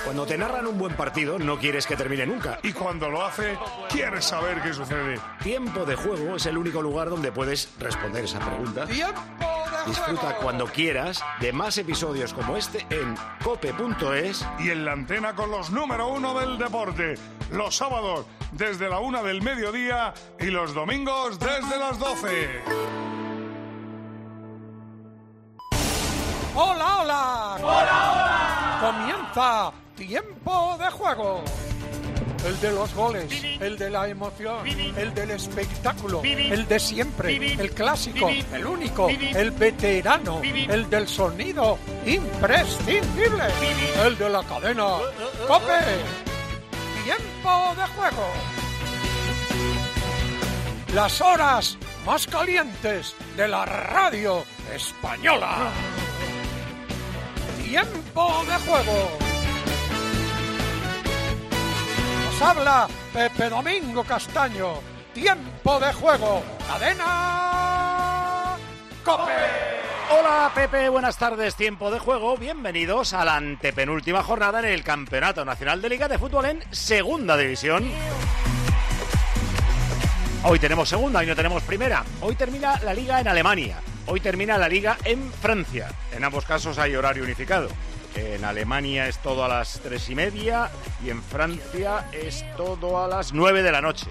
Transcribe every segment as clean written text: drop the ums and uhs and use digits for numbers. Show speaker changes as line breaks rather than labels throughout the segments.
Cuando te narran un buen partido, no quieres que termine nunca.
Y cuando lo hace, quieres saber qué sucede.
Tiempo de Juego es el único lugar donde puedes responder esa pregunta.
¡Tiempo de Juego!
Disfruta cuando quieras de más episodios como este en cope.es.
Y en la antena con los número 1 del deporte. Los sábados desde la 1 del mediodía y los domingos desde las 12.
¡Hola, hola!
¡Hola, hola!
Comienza Tiempo de Juego. El de los goles, el de la emoción, el del espectáculo, el de siempre, el clásico, el único, el veterano, el del sonido imprescindible, el de la cadena COPE. Tiempo de Juego. Las horas más calientes de la radio española. Tiempo de Juego. Nos habla Pepe Domingo Castaño. Tiempo de Juego. Cadena COPE.
Hola Pepe, buenas tardes, Tiempo de Juego. Bienvenidos a la antepenúltima jornada en el Campeonato Nacional de Liga de Fútbol en Segunda División. Hoy tenemos segunda, hoy no tenemos primera. Hoy termina la Liga en Alemania. Hoy termina la Liga en Francia. En ambos casos hay horario unificado. En Alemania es todo a las 3:30 y en Francia es todo a las 9 de la noche.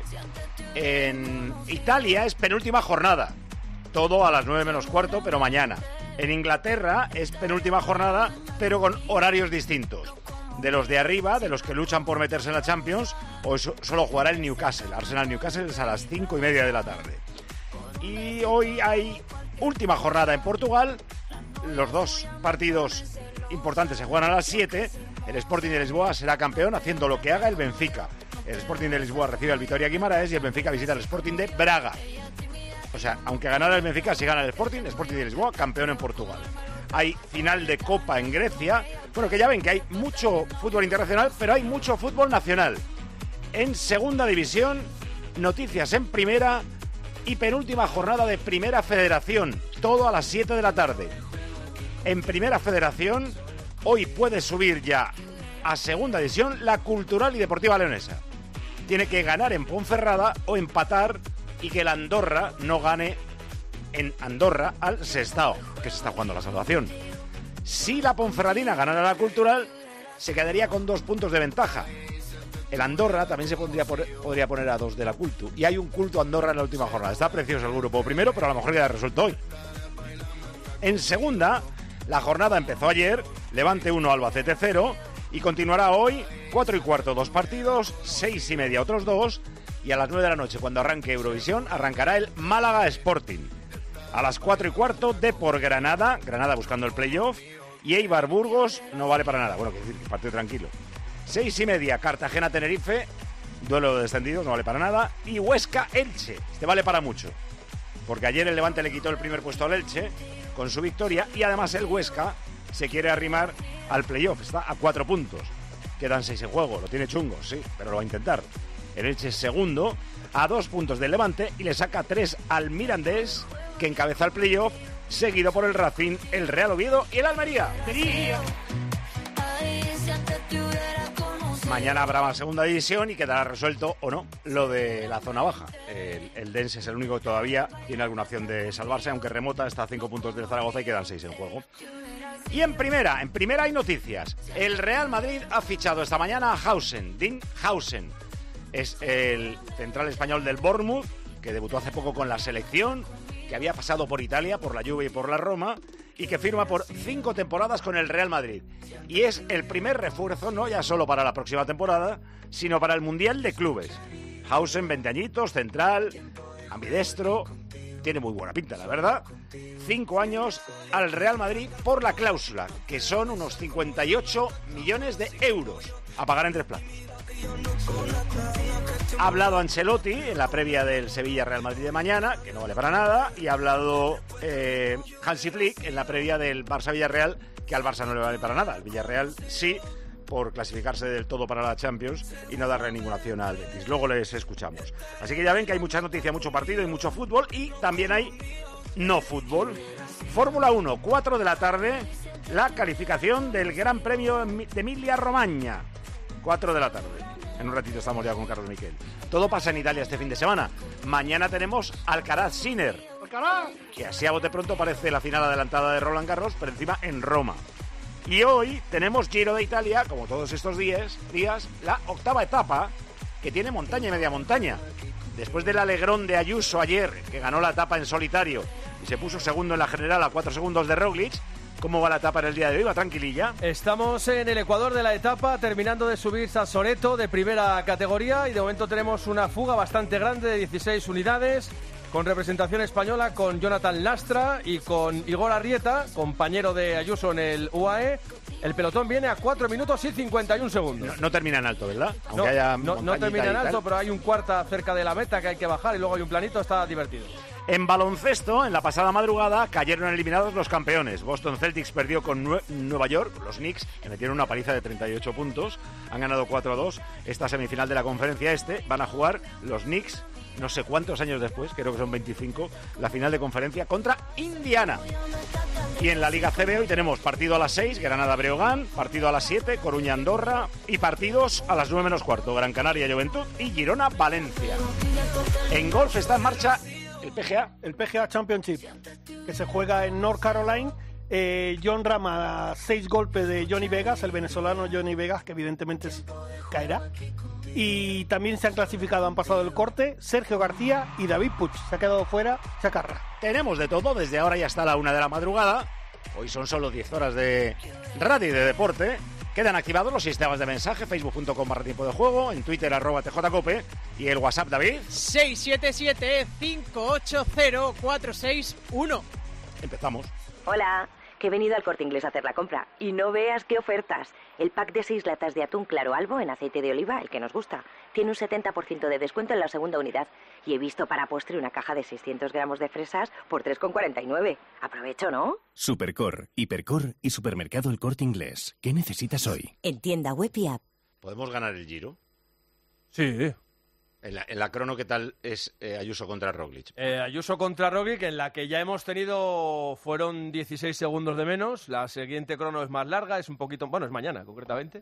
En Italia es penúltima jornada. Todo a las 9 menos cuarto, pero mañana. En Inglaterra es penúltima jornada, pero con horarios distintos. De los de arriba, de los que luchan por meterse en la Champions, hoy solo jugará el Newcastle. Arsenal-Newcastle es a las 5:30 de la tarde. Y hoy hay última jornada en Portugal. Los dos partidos importantes se juegan a las 7. El Sporting de Lisboa será campeón haciendo lo que haga el Benfica. El Sporting de Lisboa recibe al Vitoria Guimaraes y el Benfica visita al Sporting de Braga. O sea, aunque ganara el Benfica, si gana el Sporting de Lisboa, campeón en Portugal. Hay final de Copa en Grecia. Bueno, que ya ven que hay mucho fútbol internacional, pero hay mucho fútbol nacional. En Segunda División, noticias en Primera y penúltima jornada de Primera Federación. Todo a las 7 de la tarde. En Primera Federación, hoy puede subir ya a Segunda División la Cultural y Deportiva Leonesa. Tiene que ganar en Ponferrada o empatar y que el Andorra no gane en Andorra al Sestao, que se está jugando la salvación. Si la Ponferradina ganara la Cultural, se quedaría con 2 puntos de ventaja. El Andorra también se podría poner a 2 de la Cultu. Y hay un Cultu Andorra en la última jornada. Está precioso el grupo primero, pero a lo mejor queda resuelto hoy. En segunda, la jornada empezó ayer. Levante 1, Albacete 0. Y continuará hoy, 4:15, 2 partidos, 6:30 otros 2. Y a las 9 de la noche, cuando arranque Eurovisión, arrancará el Málaga Sporting. A las 4:15, Depor Granada. Granada buscando el playoff. Y Eibar Burgos no vale para nada. Bueno, que decir, partido tranquilo. 6:30, Cartagena Tenerife. Duelo de descendidos, no vale para nada. Y Huesca Elche. Este vale para mucho. Porque ayer el Levante le quitó el primer puesto al Elche con su victoria. Y además el Huesca se quiere arrimar al playoff. Está a 4 puntos. Quedan 6 en juego. Lo tiene chungo, sí, pero lo va a intentar. El Elche es segundo, a 2 puntos del Levante, y le saca 3 al Mirandés, que encabeza el playoff, seguido por el Racing, el Real Oviedo y el Almería. Mañana habrá más Segunda División y quedará resuelto o no lo de la zona baja. El Dense es el único que todavía tiene alguna opción de salvarse, aunque remota, está a 5 puntos del Zaragoza y quedan 6 en juego. Y en primera hay noticias. El Real Madrid ha fichado esta mañana a Hausen, Dean Hausen. Es el central español del Bournemouth, que debutó hace poco con la selección, que había pasado por Italia, por la Juve y por la Roma, y que firma por 5 temporadas con el Real Madrid. Y es el primer refuerzo, no ya solo para la próxima temporada, sino para el Mundial de Clubes. Hausen, 20 añitos, central, ambidestro, tiene muy buena pinta, la verdad. 5 años al Real Madrid por la cláusula, que son unos 58 millones de euros a pagar en 3 plazos. Ha hablado Ancelotti en la previa del Sevilla-Real Madrid de mañana, que no vale para nada, y ha hablado Hansi Flick en la previa del Barça-Villarreal, que al Barça no le vale para nada, al Villarreal sí, por clasificarse del todo para la Champions y no darle ninguna opción al Betis. Luego les escuchamos. Así que ya ven que hay mucha noticia, mucho partido y mucho fútbol, y también hay no fútbol. Fórmula 1, 4 de la tarde, la calificación del Gran Premio de Emilia-Romagna. 4 de la tarde. En un ratito estamos ya con Carlos Miquel. Todo pasa en Italia este fin de semana. Mañana tenemos Alcaraz-Sinner, que así a bote pronto parece la final adelantada de Roland Garros, pero encima en Roma. Y hoy tenemos Giro de Italia, como todos estos días, la octava etapa, que tiene montaña y media montaña. Después del alegrón de Ayuso ayer, que ganó la etapa en solitario y se puso segundo en la general a 4 segundos de Roglic, ¿cómo va la etapa en el día de hoy? ¿Va tranquililla?
Estamos en el ecuador de la etapa, terminando de subir a Soreto de primera categoría, y de momento tenemos una fuga bastante grande de 16 unidades, con representación española, con Jonathan Lastra y con Igor Arrieta, compañero de Ayuso en el UAE. El pelotón viene a 4 minutos y 51 segundos.
No termina en alto, ¿verdad?
No termina en alto, pero hay un cuarta cerca de la meta que hay que bajar y luego hay un planito, está divertido.
En baloncesto, en la pasada madrugada, cayeron eliminados los campeones. Boston Celtics perdió con Nueva York, los Knicks, que metieron una paliza de 38 puntos. Han ganado 4-2. Esta semifinal de la conferencia van a jugar los Knicks, no sé cuántos años después, creo que son 25, la final de conferencia contra Indiana. Y en la Liga CB hoy tenemos partido a las 6, Granada-Breogán, partido a las 7, Coruña-Andorra, y partidos a las 9 menos cuarto, Gran Canaria-Juventud y Girona-Valencia. En golf está en marcha el PGA Championship,
que se juega en North Carolina. John Rama, 6 golpes de Johnny Vegas, el venezolano Johnny Vegas, que evidentemente caerá. Y también se han clasificado, han pasado el corte, Sergio García y David Puig. Se ha quedado fuera Chacarra.
Tenemos de todo, desde ahora y hasta la 1 de la madrugada. Hoy son solo 10 horas de radio y de deporte. Quedan activados los sistemas de mensaje, facebook.com/tiempo de juego, en Twitter @tjcope, y el WhatsApp, David.
677-580-461.
Empezamos.
Hola, que he venido al Corte Inglés a hacer la compra. Y no veas qué ofertas. El pack de 6 latas de atún claro albo en aceite de oliva, el que nos gusta, tiene un 70% de descuento en la segunda unidad. Y he visto para postre una caja de 600 gramos de fresas por 3,49. Aprovecho, ¿no?
Supercor, Hipercor y Supermercado El Corte Inglés. ¿Qué necesitas hoy?
En tienda web y app.
¿Podemos ganar el Giro?
Sí.
En la crono, ¿qué tal es Ayuso contra Roglic?
Ayuso contra Roglic, en la que ya hemos tenido, fueron 16 segundos de menos. La siguiente crono es más larga, es un poquito, bueno, es mañana concretamente.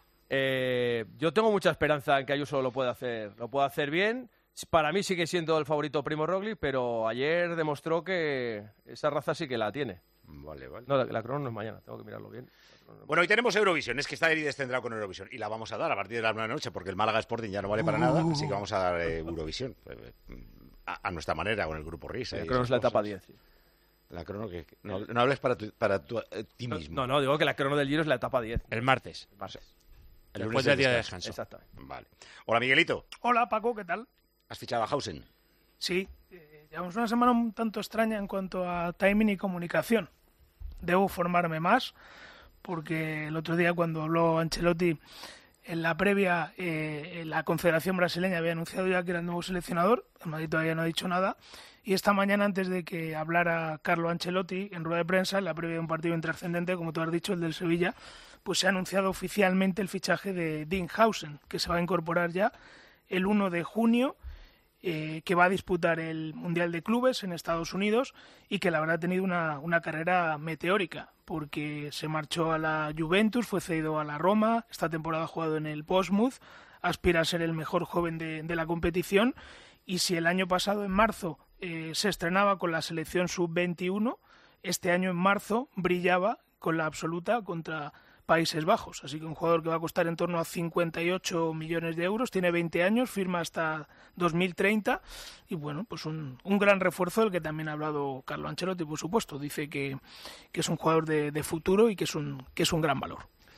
Yo tengo mucha esperanza en que Ayuso lo pueda hacer bien. Para mí sigue siendo el favorito Primo Roglic, pero ayer demostró que esa raza sí que la tiene.
Vale.
No, la crono no es mañana, tengo que mirarlo bien.
Bueno, hoy tenemos Eurovisión, es que está descentrado con Eurovisión, y la vamos a dar a partir de las 9 de la noche, porque el Málaga Sporting ya no vale para nada, así que vamos a dar Eurovisión a nuestra manera, con el grupo Risa.
La crono es la etapa 10. Sí.
La crono que no hables para ti mismo.
No, digo que la crono del Giro es la etapa 10.
El martes.
El
después del día de descanso.
Exactamente.
Vale. Hola, Miguelito.
Hola, Paco, ¿qué tal?
¿Has fichado a Hausen?
Sí, llevamos una semana un tanto extraña en cuanto a timing y comunicación. Debo formarme más, porque el otro día cuando habló Ancelotti en la previa, la Confederación Brasileña había anunciado ya que era el nuevo seleccionador. El Madrid todavía no ha dicho nada. Y esta mañana, antes de que hablara Carlo Ancelotti en rueda de prensa, en la previa de un partido intrascendente, como tú has dicho, el del Sevilla, pues se ha anunciado oficialmente el fichaje de Dean Hausen, que se va a incorporar ya el 1 de junio, que va a disputar el Mundial de Clubes en Estados Unidos, y que la verdad ha tenido una carrera meteórica, porque se marchó a la Juventus, fue cedido a la Roma, esta temporada ha jugado en el Portsmouth, aspira a ser el mejor joven de la competición, y si el año pasado, en marzo, se estrenaba con la selección sub-21, este año en marzo brillaba con la absoluta contra Países Bajos. Así que un jugador que va a costar en torno a 58 millones de euros, tiene 20 años, firma hasta 2030, y bueno, pues un gran refuerzo del que también ha hablado Carlo Ancelotti, por supuesto. Dice que es un jugador de futuro y que es un gran valor.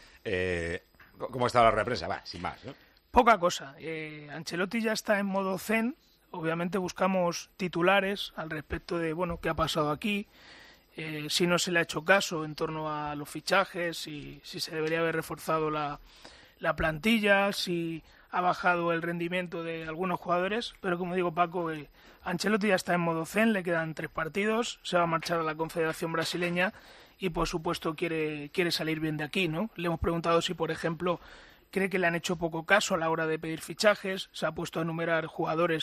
¿Cómo está la represa? Va, sin más, ¿no?
Poca cosa. Ancelotti ya está en modo zen. Obviamente buscamos titulares al respecto de, bueno, qué ha pasado aquí, si no se le ha hecho caso en torno a los fichajes, si se debería haber reforzado la plantilla, si ha bajado el rendimiento de algunos jugadores, pero como digo, Paco, Ancelotti ya está en modo zen, le quedan 3 partidos, se va a marchar a la Confederación Brasileña y por supuesto quiere salir bien de aquí, ¿no? Le hemos preguntado si, por ejemplo, cree que le han hecho poco caso a la hora de pedir fichajes, se ha puesto a enumerar jugadores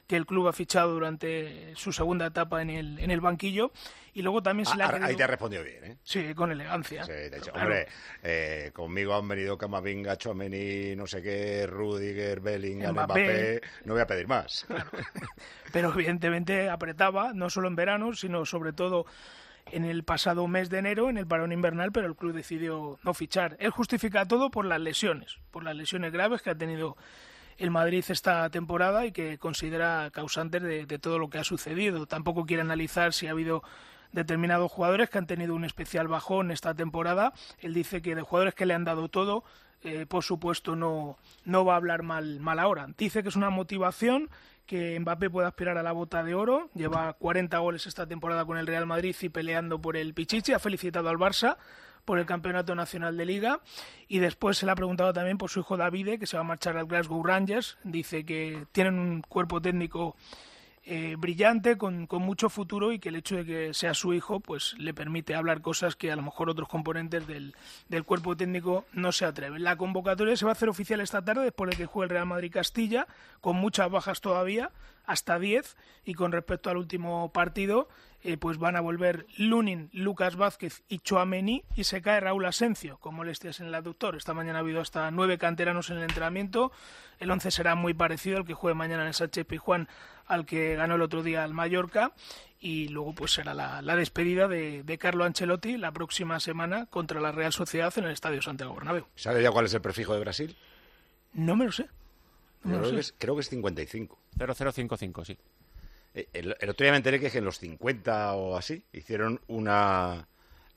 que el club ha fichado durante su segunda etapa en el banquillo. Y luego también se le ha querido...
Ahí te ha respondido bien, ¿eh?
Sí, con elegancia.
Sí, de hecho,
claro.
Hombre, conmigo han venido Camavinga, Tchouaméni, no sé qué, Rudiger, Bellingham,
Mbappé.
Mbappé. No voy a pedir más.
Claro. Pero evidentemente apretaba, no solo en verano, sino sobre todo en el pasado mes de enero, en el parón invernal, pero el club decidió no fichar. Él justifica todo por las lesiones graves que ha tenido el Madrid esta temporada y que considera causantes de todo lo que ha sucedido. Tampoco quiere analizar si ha habido determinados jugadores que han tenido un especial bajón esta temporada. Él dice que de jugadores que le han dado todo, por supuesto no va a hablar mal ahora. Dice que es una motivación que Mbappé puede aspirar a la Bota de Oro. Lleva 40 goles esta temporada con el Real Madrid y peleando por el Pichichi. Ha felicitado al Barça por el Campeonato Nacional de Liga, y después se le ha preguntado también por su hijo Davide, que se va a marchar al Glasgow Rangers. Dice que tienen un cuerpo técnico brillante, con mucho futuro, y que el hecho de que sea su hijo pues le permite hablar cosas que a lo mejor otros componentes del cuerpo técnico no se atreven. La convocatoria se va a hacer oficial esta tarde después de que juegue el Real Madrid-Castilla, con muchas bajas todavía, hasta 10, y con respecto al último partido pues van a volver Lunin, Lucas Vázquez y Tchouaméni, y se cae Raúl Asencio con molestias en el aductor. Esta mañana ha habido hasta 9 canteranos en el entrenamiento. El 11 será muy parecido al que juegue mañana en el Sánchez-Pizjuán, al que ganó el otro día al Mallorca, y luego pues será la despedida de Carlo Ancelotti la próxima semana contra la Real Sociedad en el Estadio Santiago Bernabéu.
¿Sabes ya cuál es el prefijo de Brasil?
No me lo sé.
Creo que es 55.
0055, sí.
El otro día me enteré que en los 50 o así hicieron una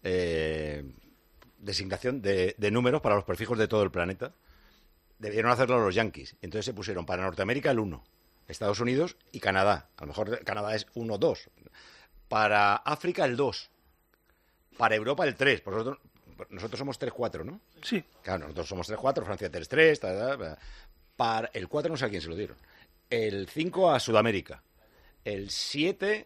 designación de números para los prefijos de todo el planeta. Debieron hacerlo los Yankees. Entonces se pusieron para Norteamérica el 1, Estados Unidos y Canadá. A lo mejor Canadá es 1-2. Para África el 2. Para Europa el 3. Nosotros somos 3-4, ¿no?
Sí.
Claro, nosotros somos 3-4, Francia 3-3. Para el 4 no sé a quién se lo dieron. El 5 a Sudamérica. El 7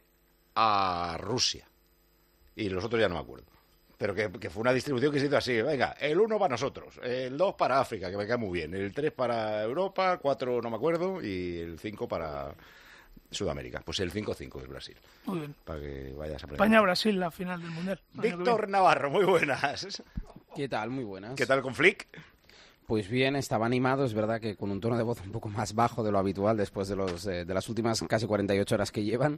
a Rusia. Y los otros ya no me acuerdo. Pero que fue una distribución que se hizo así. Venga, el 1 para nosotros, el 2 para África, que me cae muy bien, el 3 para Europa, 4 no me acuerdo, y el 5 para Sudamérica. Pues el 5-5 es Brasil.
Muy bien.
Para que vayas a aprender.
España-Brasil, la final del Mundial.
Víctor Navarro, muy buenas.
¿Qué tal? Muy buenas.
¿Qué tal con Flick?
Pues bien, estaba animado, es verdad que con un tono de voz un poco más bajo de lo habitual después de las últimas casi 48 horas que llevan,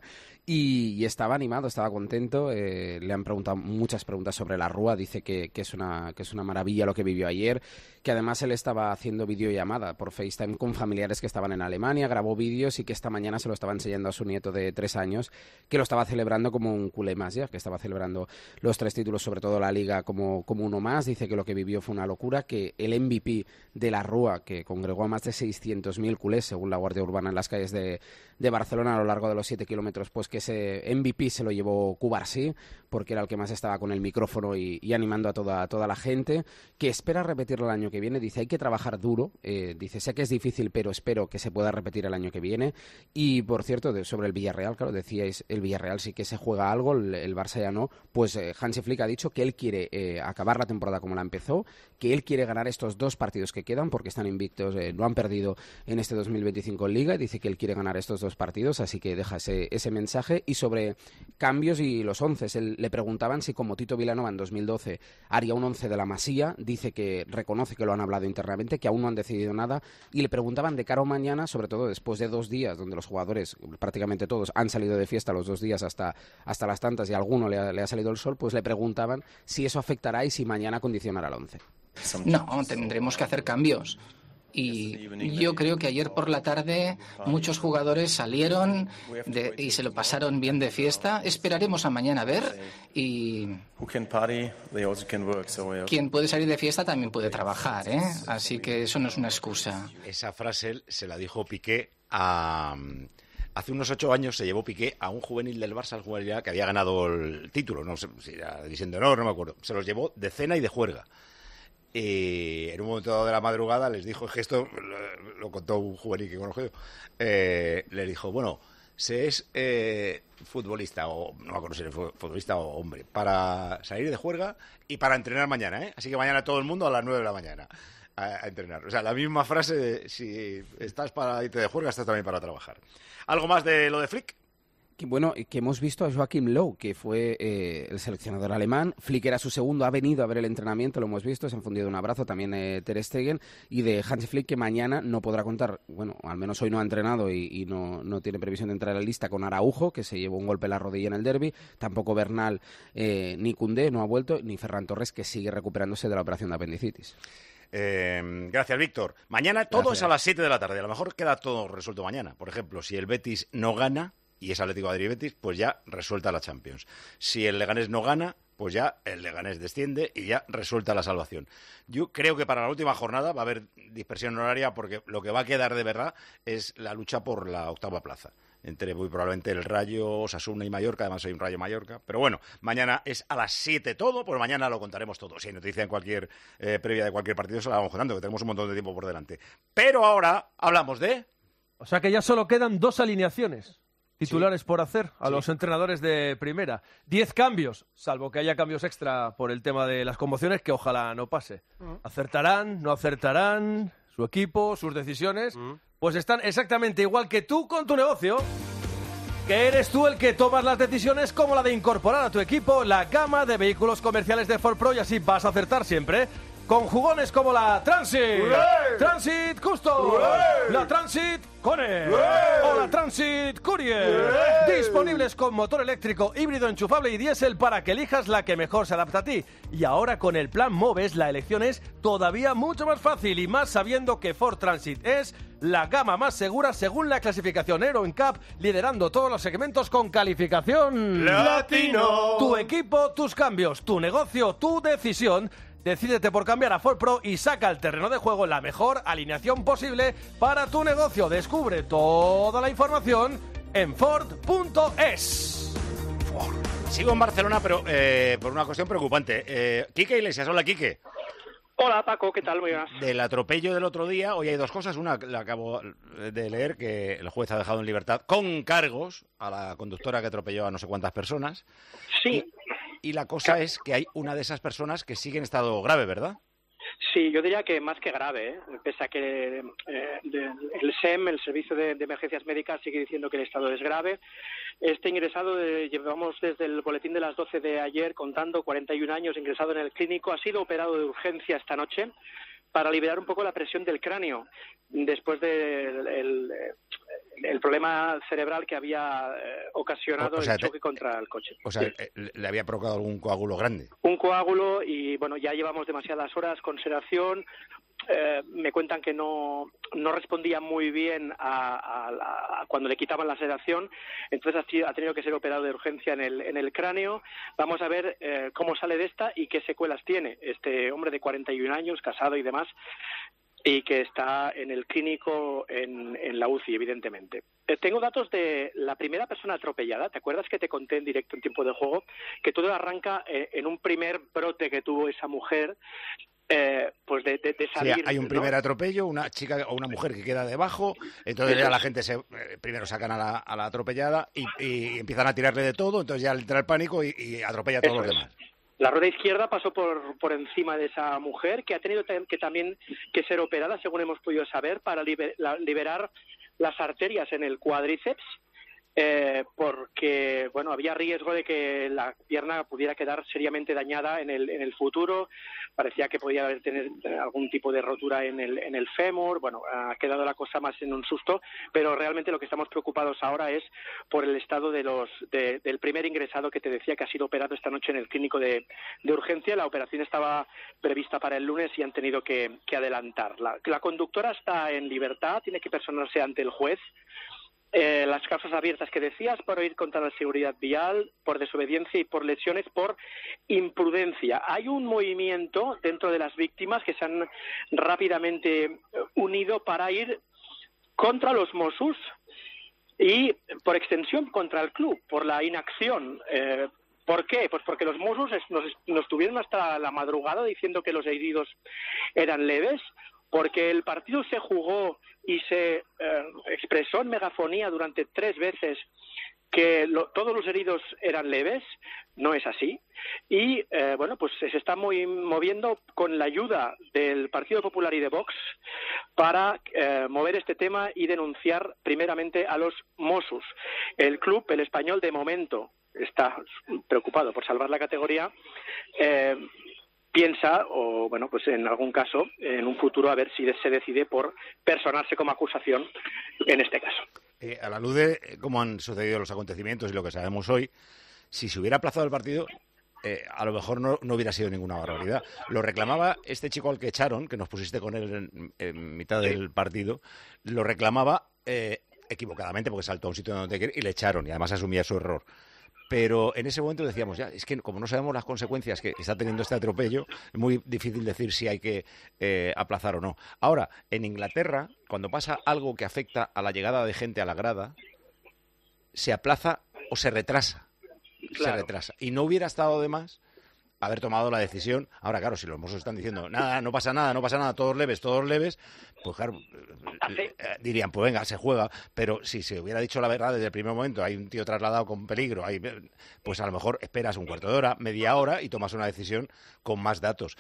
y estaba animado, estaba contento. Le han preguntado muchas preguntas sobre la Rúa, dice que es una maravilla lo que vivió ayer, que además él estaba haciendo videollamada por FaceTime con familiares que estaban en Alemania, grabó vídeos y que esta mañana se lo estaba enseñando a su nieto de 3 años, que lo estaba celebrando como un culé más ya, que estaba celebrando los 3 títulos, sobre todo la Liga, como uno más. Dice que lo que vivió fue una locura, que el MVP de la Rúa, que congregó a más de 600.000 culés, según la Guardia Urbana, en las calles de Barcelona a lo largo de los 7 kilómetros, pues que ese MVP se lo llevó Cubarsí, porque era el que más estaba con el micrófono y animando a toda la gente, que espera repetirlo el año que viene. Dice, hay que trabajar duro, dice, sé que es difícil, pero espero que se pueda repetir el año que viene. Y, por cierto, sobre el Villarreal, claro, decíais, el Villarreal sí que se juega algo, el Barça ya no. Pues Hansi Flick ha dicho que él quiere acabar la temporada como la empezó, que él quiere ganar estos 2 partidos que quedan, porque están invictos, no han perdido en este 2025 en Liga, y dice que él quiere ganar estos 2 partidos, así que deja ese mensaje. Y sobre cambios y los 11, le preguntaban si como Tito Vilanova en 2012 haría un 11 de la Masía, dice que reconoce que lo han hablado internamente, que aún no han decidido nada, y le preguntaban de cara a mañana, sobre todo después de 2 días donde los jugadores, prácticamente todos, han salido de fiesta los 2 días hasta las tantas, y a alguno le ha salido el sol, pues le preguntaban si eso afectará y si mañana condicionará al 11.
No, tendremos que hacer cambios. Y yo creo que ayer por la tarde muchos jugadores salieron y se lo pasaron bien de fiesta. Esperaremos a mañana a ver, y quien puede salir de fiesta también puede trabajar, ¿eh? Así que eso no es una excusa.
Esa frase se la dijo Piqué hace unos 8 años. Se llevó Piqué a un juvenil del Barça, que había ganado el título, no sé si era División de Honor, no me acuerdo. Se los llevó de cena y de juerga. Y en un momento dado de la madrugada les dijo, es que esto lo contó un juvenil que conozco yo, le dijo, bueno, se es futbolista, o no me acuerdo si es futbolista o hombre, para salir de juerga y para entrenar mañana, ¿eh? Así que mañana todo el mundo a las 9 de la mañana. a entrenar. O sea, la misma frase de si estás para irte de juerga, estás también para trabajar. ¿Algo más de lo de Flick?
Que hemos visto a Joachim Löw, que fue el seleccionador alemán. Flick era su segundo, ha venido a ver el entrenamiento, lo hemos visto, se han fundido un abrazo, también Ter Stegen, y de Hansi Flick, que mañana no podrá contar, bueno, al menos hoy no ha entrenado y no tiene previsión de entrar a la lista, con Araujo, que se llevó un golpe en la rodilla en el derbi, tampoco Bernal ni Koundé no ha vuelto, ni Ferran Torres, que sigue recuperándose de la operación de apendicitis.
Gracias, Víctor. Mañana todo es a las 7 de la tarde, a lo mejor queda todo resuelto mañana. Por ejemplo, si el Betis no gana, y es Atlético de Madrid-Betis, pues ya resuelta la Champions. Si el Leganés no gana, pues ya el Leganés desciende y ya resuelta la salvación. Yo creo que para la última jornada va a haber dispersión horaria, porque lo que va a quedar de verdad es la lucha por la octava plaza. Entre muy probablemente el Rayo, Osasuna y Mallorca, además hay un Rayo Mallorca. Pero bueno, mañana es a las 7 todo, pues mañana lo contaremos todo. Si hay noticia en cualquier previa de cualquier partido, se la vamos contando, que tenemos un montón de tiempo por delante. Pero ahora hablamos de...
O sea que ya solo quedan 2 alineaciones titulares por hacer a los entrenadores de primera. 10 cambios, salvo que haya cambios extra por el tema de las conmociones, que ojalá no pase. ¿Acertarán? ¿No acertarán? ¿Su equipo? ¿Sus decisiones? Pues están exactamente igual que tú con tu negocio, que eres tú el que tomas las decisiones, como la de incorporar a tu equipo la gama de vehículos comerciales de Ford Pro, y así vas a acertar siempre. Con jugones como la Transit, Transit Custom, la Transit Cone o la Transit Courier. Disponibles con motor eléctrico, híbrido enchufable y diésel para que elijas la que mejor se adapta a ti. Y ahora con el plan Moves la elección es todavía mucho más fácil, y más sabiendo que Ford Transit es la gama más segura según la clasificación Euro NCAP, liderando todos los segmentos con calificación
Latino.
Tu equipo, tus cambios, tu negocio, tu decisión. Decídete por cambiar a Ford Pro y saca al terreno de juego la mejor alineación posible para tu negocio. Descubre toda la información en Ford.es.
Sigo en Barcelona, pero por una cuestión preocupante. Quique Iglesias, hola Quique.
Hola Paco, ¿qué tal? Muy buenas.
Del atropello del otro día, hoy hay 2 cosas. Una, la acabo de leer, que el juez ha dejado en libertad con cargos a la conductora que atropelló a no sé cuántas personas.
Sí.
Y la cosa es que hay una de esas personas que sigue en estado grave, ¿verdad?
Sí, yo diría que más que grave, pese a que el SEM, el Servicio de Emergencias Médicas, sigue diciendo que el estado es grave. Este ingresado, llevamos desde el boletín de las 12 de ayer contando, 41 años, ingresado en el clínico, ha sido operado de urgencia esta noche para liberar un poco la presión del cráneo después del problema cerebral que había ocasionado el choque contra el coche.
O sea, le había provocado algún coágulo grande.
Un coágulo, y bueno, ya llevamos demasiadas horas con sedación. Me cuentan que no respondía muy bien a cuando le quitaban la sedación, entonces ha tenido que ser operado de urgencia en el cráneo. Vamos a ver cómo sale de esta y qué secuelas tiene este hombre de 41 años, casado y demás, y que está en el clínico en la UCI, evidentemente. Tengo datos de la primera persona atropellada. ¿Te acuerdas que te conté en directo en tiempo de juego que todo arranca en un primer brote que tuvo esa mujer? Pues de salir,
sí, hay un primer atropello, una chica o una mujer que queda debajo, entonces ya la gente primero sacan a la atropellada y empiezan a tirarle de todo, entonces ya entra el pánico y atropella a todos los demás.
La rueda izquierda pasó por encima de esa mujer, que ha tenido que también que ser operada, según hemos podido saber, para liberar las arterias en el cuádriceps, porque bueno, había riesgo de que la pierna pudiera quedar seriamente dañada en el futuro. Parecía que podía tener algún tipo de rotura en el fémur. Bueno, ha quedado la cosa más en un susto, pero realmente lo que estamos preocupados ahora es por el estado del primer ingresado que te decía que ha sido operado esta noche en el clínico de urgencia. La operación estaba prevista para el lunes y han tenido que adelantar. La conductora está en libertad, tiene que personarse ante el juez. Las causas abiertas que decías, por ir contra la seguridad vial, por desobediencia y por lesiones por imprudencia. Hay un movimiento dentro de las víctimas que se han rápidamente unido para ir contra los Mossos y, por extensión, contra el club, por la inacción. ¿Por qué? Pues porque los Mossos nos tuvieron hasta la madrugada diciendo que los heridos eran leves, porque el partido se jugó y se expresó en megafonía durante 3 veces que todos los heridos eran leves. No es así. Y, bueno, pues se está moviendo con la ayuda del Partido Popular y de Vox para mover este tema y denunciar primeramente a los Mossos. El club, el Español, de momento está preocupado por salvar la categoría. Piensa, o bueno, pues en algún caso, en un futuro, a ver si se decide por personarse como acusación en este caso.
A la luz de cómo han sucedido los acontecimientos y lo que sabemos hoy, si se hubiera aplazado el partido, a lo mejor no hubiera sido ninguna barbaridad. Lo reclamaba este chico al que echaron, que nos pusiste con él en mitad del partido, lo reclamaba equivocadamente porque saltó a un sitio donde no tenía que ir y le echaron, y además asumía su error. Pero en ese momento decíamos, ya, es que como no sabemos las consecuencias que está teniendo este atropello, es muy difícil decir si hay que aplazar o no. Ahora, en Inglaterra, cuando pasa algo que afecta a la llegada de gente a la grada, se aplaza o se retrasa.
Claro.
Se retrasa. Y no hubiera estado de más haber tomado la decisión. Ahora, claro, si los Mossos están diciendo, nada, no pasa nada, todos leves, pues claro, dirían, pues venga, se juega. Pero si se hubiera dicho la verdad desde el primer momento, hay un tío trasladado con peligro, pues a lo mejor esperas un cuarto de hora, media hora y tomas una decisión con más datos.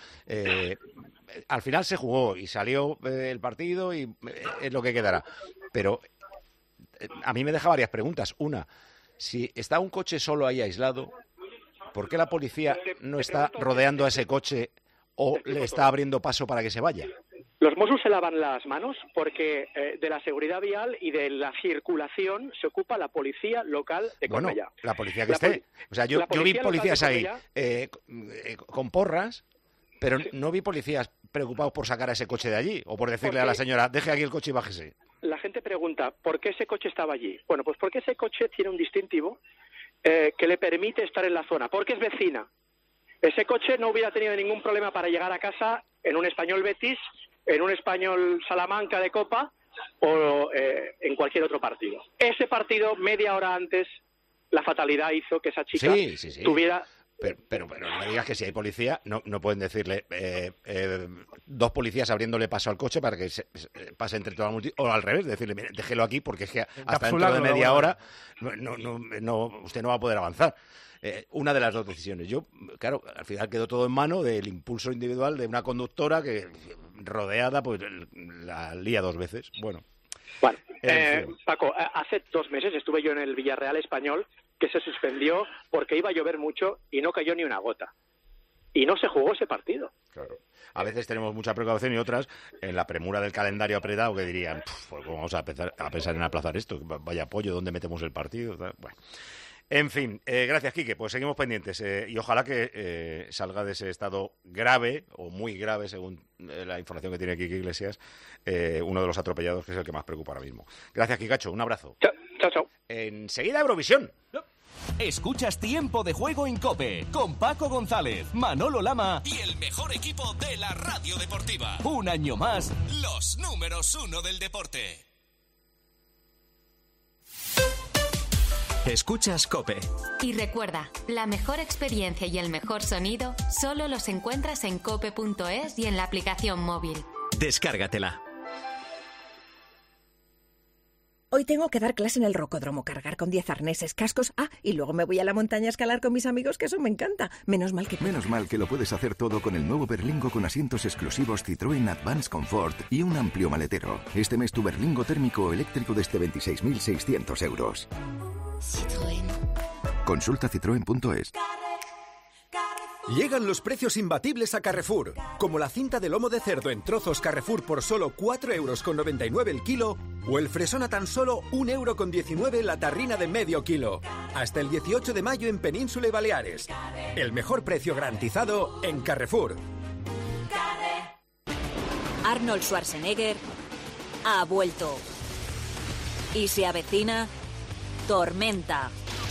Al final se jugó y salió el partido y es lo que quedará. Pero a mí me deja varias preguntas. Una, si está un coche solo ahí aislado, ¿por qué la policía no está rodeando a ese coche o le está abriendo paso para que se vaya?
Los Mossos se lavan las manos porque de la seguridad vial y de la circulación se ocupa la policía local de Cornellá.
Bueno, la policía que esté. O sea, yo vi policías ahí con porras, pero sí, no vi policías preocupados por sacar a ese coche de allí o por decirle a la señora, deje aquí el coche y bájese. La gente pregunta, ¿por qué ese coche estaba allí? Bueno, pues porque ese coche tiene un distintivo que le permite estar en la zona, porque es vecina. Ese coche no hubiera tenido ningún problema para llegar a casa en un Español Betis, en un Español Salamanca de Copa o en cualquier otro partido. Ese partido, media hora antes, la fatalidad hizo que esa chica tuviera... Pero no me digas que si hay policía, no pueden decirle dos policías abriéndole paso al coche para que pase entre toda la multitud, o al revés, decirle, mire, déjelo aquí porque es que hasta dentro de media hora usted no va a poder avanzar. Una de las dos decisiones. Yo, claro, al final quedó todo en mano del impulso individual de una conductora que, rodeada, pues la lía dos veces. Bueno, Paco, hace 2 meses estuve yo en el Villarreal Español, que se suspendió porque iba a llover mucho y no cayó ni una gota. Y no se jugó ese partido. Claro. A veces tenemos mucha precaución y otras, en la premura del calendario apretado, que dirían, pues vamos a pensar en aplazar esto, vaya pollo, ¿dónde metemos el partido? Bueno. En fin, gracias, Quique. Pues seguimos pendientes y ojalá que salga de ese estado grave o muy grave, según la información que tiene Quique Iglesias, uno de los atropellados, que es el que más preocupa ahora mismo. Gracias, Kikacho. Un abrazo. Chao. Enseguida Eurovisión.
Escuchas Tiempo de Juego en COPE con Paco González, Manolo Lama y el mejor equipo de la radio deportiva. Un año más, los números 1 del deporte. Escuchas COPE.
Y recuerda, la mejor experiencia y el mejor sonido solo los encuentras en cope.es y en la aplicación móvil.
Descárgatela.
Hoy tengo que dar clase en el rocódromo, cargar con 10 arneses, cascos. Y luego me voy a la montaña a escalar con mis amigos, que eso me encanta. Menos mal que lo puedes hacer todo con el nuevo Berlingo con asientos exclusivos Citroën Advance Comfort y un amplio maletero. Este mes tu Berlingo térmico o eléctrico desde 26.600 euros.
Citroën.
Consulta citroen.es.
Llegan los precios imbatibles a Carrefour, como la cinta de lomo de cerdo en trozos Carrefour por solo 4,99 € el kilo, o el fresón a tan solo 1,19 € la tarrina de medio kilo. Hasta el 18 de mayo en Península y Baleares. El mejor precio garantizado en Carrefour.
Arnold Schwarzenegger ha vuelto. Y se avecina Tormenta.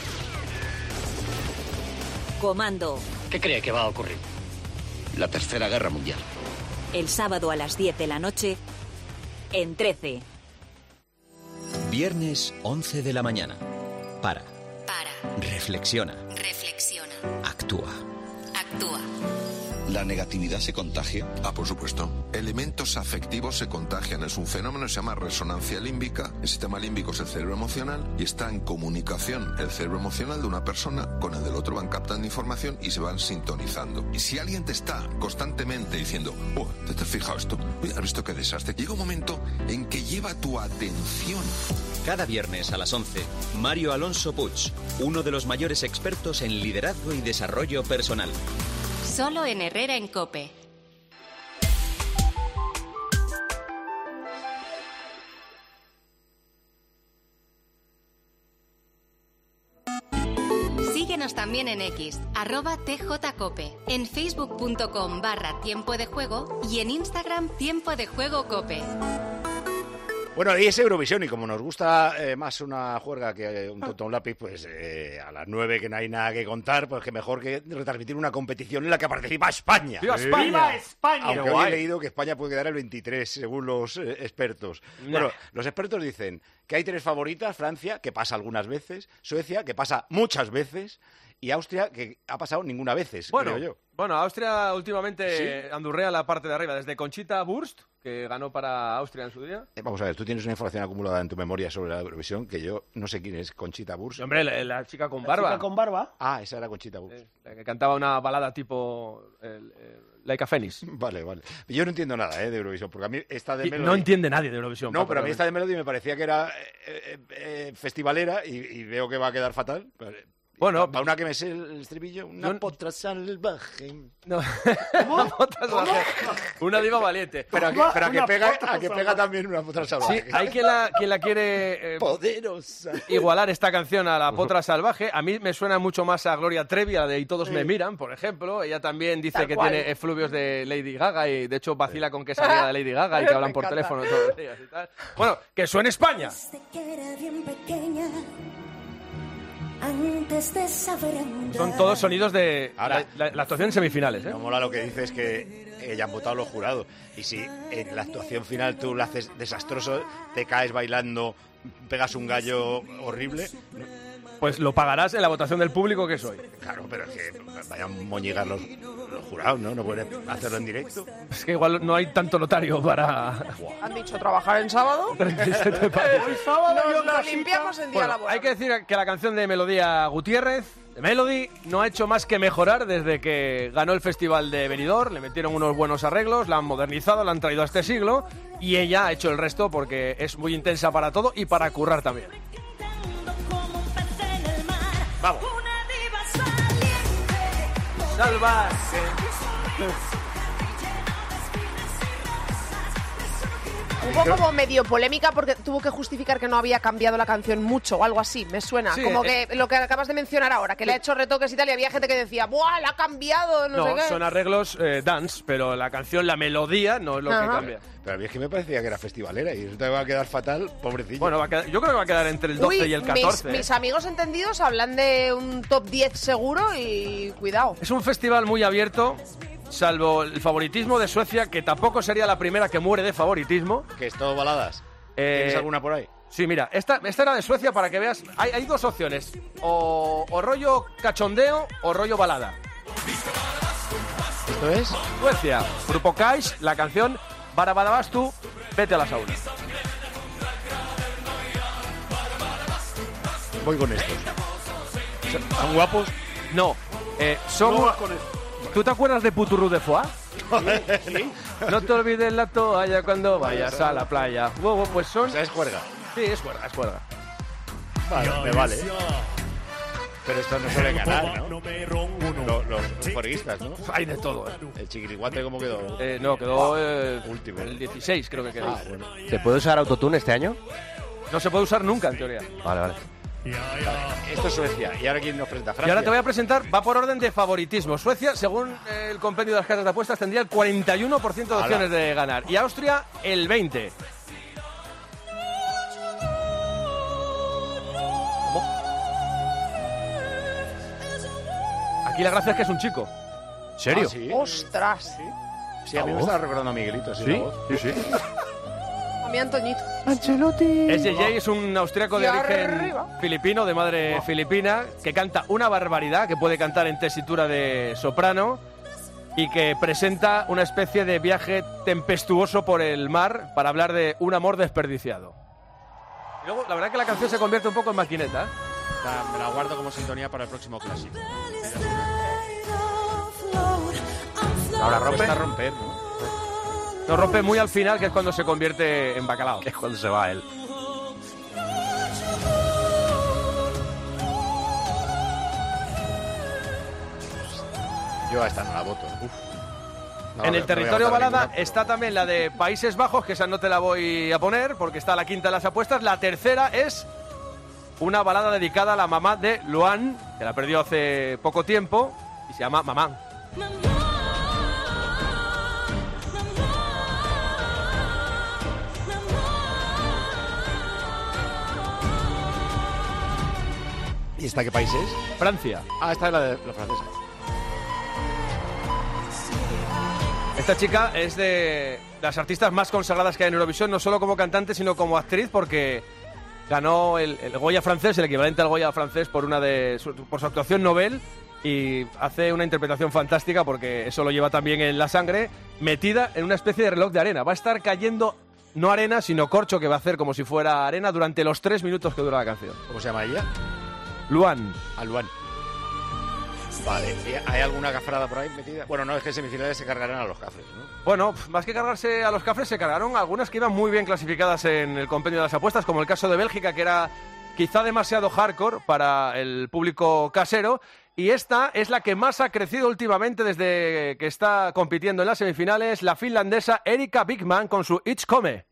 Comando.
¿Qué cree que va a ocurrir? La Tercera Guerra Mundial.
El sábado a las 10 de la noche en 13.
Viernes 11 de la mañana. Para. Reflexiona.
Reflexiona.
Actúa.
¿La negatividad se contagia?
Por supuesto. Elementos afectivos se contagian. Es un fenómeno que se llama resonancia límbica. El sistema límbico es el cerebro emocional y está en comunicación el cerebro emocional de una persona con el del otro, van captando información y se van sintonizando. Y si alguien te está constantemente diciendo, ¿te has fijado esto? ¿Has visto qué desastre? Llega un momento en que lleva tu atención.
Cada viernes a las 11, Mario Alonso Puig, uno de los mayores expertos en liderazgo y desarrollo personal.
Solo en Herrera en COPE. Síguenos también en X, @TJCope, en facebook.com/Tiempo de Juego y en Instagram Tiempo de Juego Cope.
Bueno, y es Eurovisión, y como nos gusta más una juerga que un tonto a un lápiz, pues a las 9, que no hay nada que contar, pues que mejor que retransmitir una competición en la que participa España.
¡Viva España! ¡Viva España!
Aunque hoy he leído que España puede quedar el 23, según los expertos. Bueno, los expertos dicen que hay 3 favoritas: Francia, que pasa algunas veces; Suecia, que pasa muchas veces; y Austria, que ha pasado ninguna veces, creo yo.
Bueno, Austria últimamente andurrea la parte de arriba, desde Conchita Wurst, que ganó para Austria en su día.
Vamos a ver, tú tienes una información acumulada en tu memoria sobre la Eurovisión que yo no sé quién es Conchita Wurst.
Hombre, la chica con barba.
¿La chica con barba?
Esa era Conchita Wurst.
La que cantaba una balada tipo Laika Fenix.
Vale. Yo no entiendo nada de Eurovisión, porque a mí esta de Melody...
No entiende nadie de Eurovisión.
No, pero a mí esta de Melody me parecía que era festivalera y veo que va a quedar fatal.
Bueno,
para una que me sé el estribillo, una potra salvaje.
No. Una potra salvaje. Una diva valiente.
Pero a que pega también una potra salvaje.
Sí, hay quien la quiere
poderosa
igualar esta canción a la potra salvaje. A mí me suena mucho más a Gloria Trevi, a la de Y todos me miran, por ejemplo. Ella también dice que tiene efluvios de Lady Gaga y de hecho vacila con que es amiga de Lady Gaga y que hablan por teléfono todos los días y tal. Bueno, que suene España.
Antes de saber andar.
Son todos sonidos de la actuación en semifinales.
Me mola lo que dices, que ya han votado los jurados. Y si en la actuación final tú lo haces desastroso, te caes bailando, pegas un gallo horrible,
pues lo pagarás en la votación del público que soy.
Claro, pero es que vayan a moñigar los jurados, ¿no? No pueden hacerlo en directo.
Es que igual no hay tanto notario para...
¿Han dicho trabajar en sábado?
Hoy sábado
nos lo limpiamos en día laboral.
Hay que decir que la canción de Melodía Gutiérrez, de Melody, no ha hecho más que mejorar desde que ganó el Festival de Benidorm. Le metieron unos buenos arreglos, la han modernizado, la han traído a este siglo y ella ha hecho el resto porque es muy intensa para todo y para currar también. Vamos. Salvaje.
Un poco como medio polémica porque tuvo que justificar que no había cambiado la canción mucho o algo así, me suena.
Sí,
como que lo que acabas de mencionar ahora, que le ha hecho retoques y tal, y había gente que decía, ¡buah, la ha cambiado! No sé qué.
Son arreglos dance, pero la canción, la melodía, no es lo que cambia.
Pero a mí es que me parecía que era festivalera y eso te va a quedar fatal, pobrecillo.
Bueno, yo creo que va a quedar entre el 12 y el 14.
Mis amigos entendidos hablan de un top 10 seguro y cuidado.
Es un festival muy abierto, salvo el favoritismo de Suecia, que tampoco sería la primera que muere de favoritismo.
Que es todo baladas. ¿Tienes alguna por ahí?
Sí, mira, esta era de Suecia para que veas. Hay 2 opciones, o rollo cachondeo o rollo balada.
¿Esto es?
Suecia, Grupo Kais, la canción Barabadabastu, vete a la sauna.
Voy con estos. ¿Son guapos?
No, son...
No vas con esto.
¿Tú te acuerdas de Puturru de Foix?
¿Sí?
No te olvides la toalla cuando vayas a la playa. Pues son...
O sea, es juerga.
Sí, es juerga.
Vale, me vale. Pero estos no suelen ganar, ¿no? Los juerguistas, ¿no?
Hay de todo.
¿El chiquiriguate cómo quedó?
No, quedó
último.
El 16 creo que quedó.
Bueno.
¿Se puede usar autotune este año?
No se puede usar nunca, en teoría.
Vale.
Esto es Suecia. ¿Y ahora quién nos presenta? Francia.
Y ahora te voy a presentar, va por orden de favoritismo. Suecia, según el compendio de las casas de apuestas, tendría el 41% de opciones de ganar. Y Austria, el 20%. Aquí la gracia es que es un chico.
¿Serio?
¿Sí?
¡Ostras!
Sí, a mí me estaba recordando a Miguelito. ¿Sí?
Sí.
A mí Antoñito.
Ancelotti.
SJ es un austriaco de origen filipino, de madre filipina, que canta una barbaridad, que puede cantar en tesitura de soprano. y que presenta una especie de viaje tempestuoso por el mar para hablar de un amor desperdiciado. Y luego, la verdad que la canción se convierte un poco en maquineta.
Me la guardo como sintonía para el próximo clásico.
Ahora rompe.
Cuesta romper, ¿no?
No, rompe muy al final, que es cuando se convierte en bacalao.
Es cuando se va él.
Yo a esta no la voto.
En el territorio balada está también la de Países Bajos, que esa no te la voy a poner porque está la quinta de las apuestas. La tercera es una balada dedicada a la mamá de Luan, que la perdió hace poco tiempo y se llama Mamá.
¿Y esta qué país es?
Francia.
Esta es la francesa.
Esta chica es de las artistas más consagradas que hay en Eurovisión, no solo como cantante, sino como actriz, porque ganó el Goya francés, el equivalente al Goya francés, por su actuación Nobel, y hace una interpretación fantástica porque eso lo lleva también en la sangre, metida en una especie de reloj de arena. Va a estar cayendo, no arena, sino corcho, que va a hacer como si fuera arena durante los 3 minutos que dura la canción.
¿Cómo se llama ella?
Luan.
Luan. Vale, ¿hay alguna gafrada por ahí metida? Bueno, no, es que en semifinales se cargarán a los cafres, ¿no?
Bueno, más que cargarse a los cafres, se cargaron algunas que iban muy bien clasificadas en el compendio de las apuestas, como el caso de Bélgica, que era quizá demasiado hardcore para el público casero, y esta es la que más ha crecido últimamente desde que está compitiendo en las semifinales, la finlandesa Erika Bigman con su It's Come.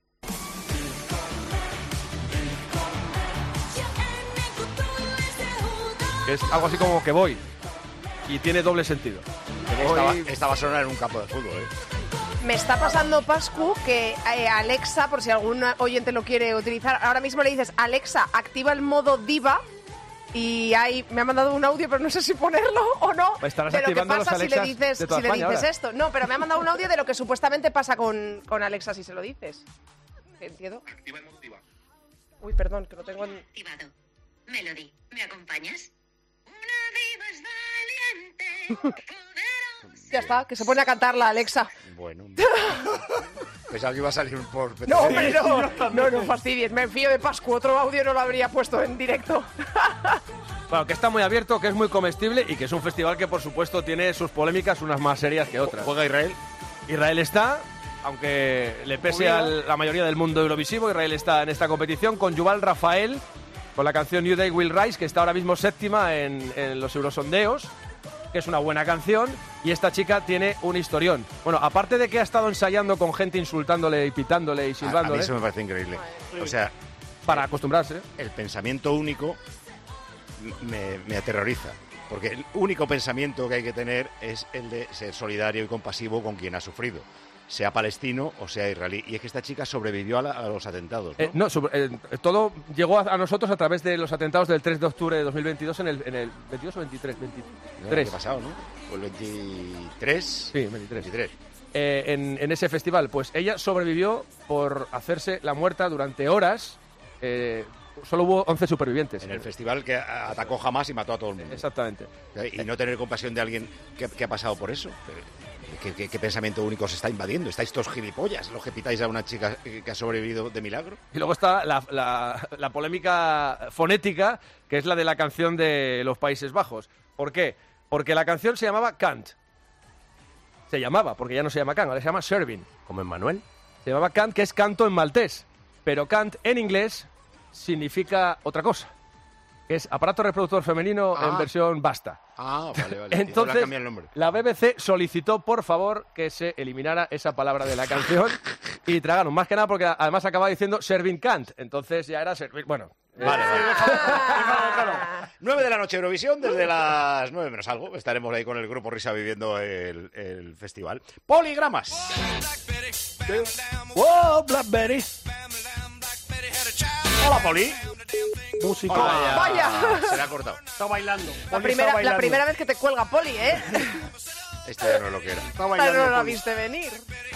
Que es algo así como que voy. Y tiene doble sentido.
Esta va a sonar en un campo de fútbol, ¿eh?
Me está pasando, Pascu, que Alexa, por si algún oyente lo quiere utilizar, ahora mismo le dices, Alexa, activa el modo diva, y me ha mandado un audio, pero no sé si ponerlo o no,
Estarás
de lo que
activando
pasa
los
si le
Alexas
dices,
de toda España ahora.
esto. No, pero me ha mandado un audio de lo que supuestamente pasa con Alexa si se lo dices. ¿Entiendo?
Activa el modo diva.
Uy, perdón, que lo tengo en...
Activado. Melody, ¿me acompañas? Una diva es valiente.
Ya está, que se pone a cantar la Alexa.
Bueno. Pensaba que iba a salir por...
No, hombre, no fastidies. Me fío de Pascu. Otro audio no lo habría puesto en directo.
Bueno, que está muy abierto, que es muy comestible y que es un festival que, por supuesto, tiene sus polémicas, unas más serias que otras.
¿Juega Israel?
Israel está, aunque le pese a la mayoría del mundo eurovisivo, Israel está en esta competición con Yuval Rafael, con la canción New Day Will Rise, que está ahora mismo séptima en los Eurosondeos, que es una buena canción, y esta chica tiene un historión. Bueno, aparte de que ha estado ensayando con gente insultándole y pitándole y silbándole...
A mí eso me parece increíble. O sea...
Para acostumbrarse.
El pensamiento único me aterroriza. Porque el único pensamiento que hay que tener es el de ser solidario y compasivo con quien ha sufrido, sea palestino o sea israelí. Y es que esta chica sobrevivió a los atentados, ¿no?
Todo llegó a nosotros a través de los atentados del 3 de octubre de 2022 en el 22 o 23. 23.
¿Qué pasado, no? ¿O el 23?
Sí, 23. En ese festival, pues ella sobrevivió por hacerse la muerta durante horas. Solo hubo 11 supervivientes.
En el festival que atacó Hamas y mató a todo el mundo.
Exactamente.
Y no tener compasión de alguien que ha pasado por eso. ¿Qué pensamiento único se está invadiendo? ¿Estáis todos gilipollas los que pitáis a una chica que ha sobrevivido de milagro?
Y luego está la polémica fonética, que es la de la canción de los Países Bajos. ¿Por qué? Porque la canción se llamaba Kant. Se llamaba, porque ya no se llama Kant, ahora se llama Servin.
¿Como en Manuel?
Se llamaba Kant, que es canto en maltés. Pero Kant en inglés significa otra cosa, que es aparato reproductor femenino en versión basta.
Vale.
Entonces,
el nombre.
La BBC solicitó, por favor, que se eliminara esa palabra de la canción y tragaron. Más que nada porque además acababa diciendo Servin Kant. Entonces ya era Servin... Bueno...
Vale. 9 de la noche Eurovisión, desde las 9 menos algo. Estaremos ahí con el grupo Risa viviendo el festival. Poligramas.
¡Wow, Blackberry!
Hola, Poli.
Música.
Vaya.
Se le ha cortado.
Está bailando.
La primera vez que te cuelga Poli, ¿eh?
Esto ya no es lo que era.
Está bailando.
No la viste venir.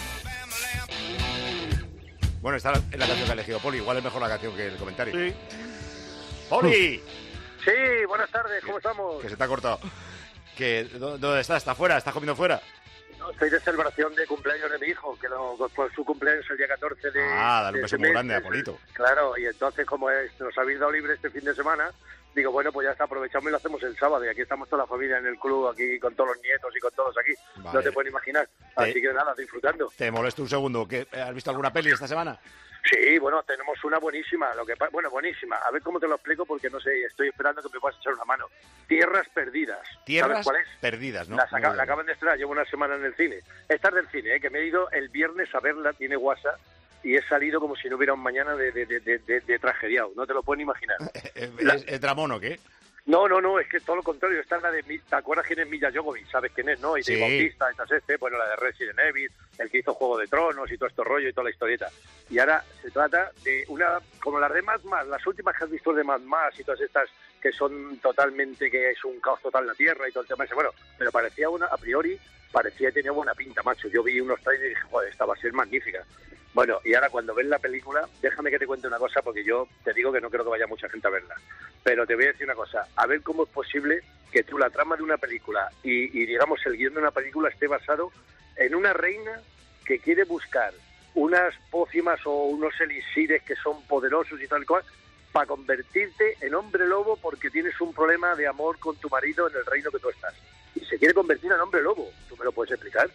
Bueno, esta es la canción que ha elegido Poli. Igual es mejor la canción que el comentario.
Sí.
¡Poli!
Sí, buenas tardes, ¿cómo estamos?
Que se te ha cortado. ¿Dónde estás? ¿Estás fuera? ¿Estás comiendo fuera?
No,
No, estoy de celebración de cumpleaños de mi hijo, que fue su cumpleaños el día 14 de...
Dale un beso muy grande a Polito.
Claro, y entonces como nos habéis dado libre este fin de semana, digo, bueno, pues ya está, aprovechamos y lo hacemos el sábado, y aquí estamos toda la familia en el club, aquí con todos los nietos y con todos aquí. Vale. No te puedes imaginar. Así que nada, disfrutando.
Te molesto un segundo, ¿has visto alguna peli esta semana?
Sí, bueno, tenemos una buenísima, buenísima. A ver cómo te lo explico, porque no sé, estoy esperando que me puedas echar una mano. Tierras Perdidas.
Tierras
¿Sabes cuál es?
Perdidas, ¿no?
La acaban de estrenar, llevo una semana en el cine. Esta es del cine, que me he ido el viernes a verla, tiene WhatsApp, y he salido como si no hubiera un mañana de tragediado. No te lo pueden imaginar.
¿Es dramón o qué?
No, es que todo lo contrario. Esta es la de... ¿Te acuerdas quién es Milla Jovovich? ¿Sabes quién es, no? Y de Bautista, bueno, la de Resident Evil, el que hizo Juego de Tronos y todo este rollo y toda la historieta. Y ahora se trata de una... Como las de Mad Max, las últimas que has visto de Mad Max y todas estas que son totalmente... que es un caos total en la Tierra y todo el tema ese. Bueno, pero parecía a priori, parecía que tenía buena pinta, macho. Yo vi unos trailers y dije, joder, esta va a ser magnífica. Bueno, y ahora cuando ves la película, déjame que te cuente una cosa, porque yo te digo que no creo que vaya mucha gente a verla. Pero te voy a decir una cosa, a ver cómo es posible que tú la trama de una película y digamos el guión de una película esté basado en una reina que quiere buscar unas pócimas o unos elixires que son poderosos y tal cual, para convertirte en hombre lobo porque tienes un problema de amor con tu marido en el reino que tú estás. Y se quiere convertir en hombre lobo. ¿Tú me lo puedes explicar?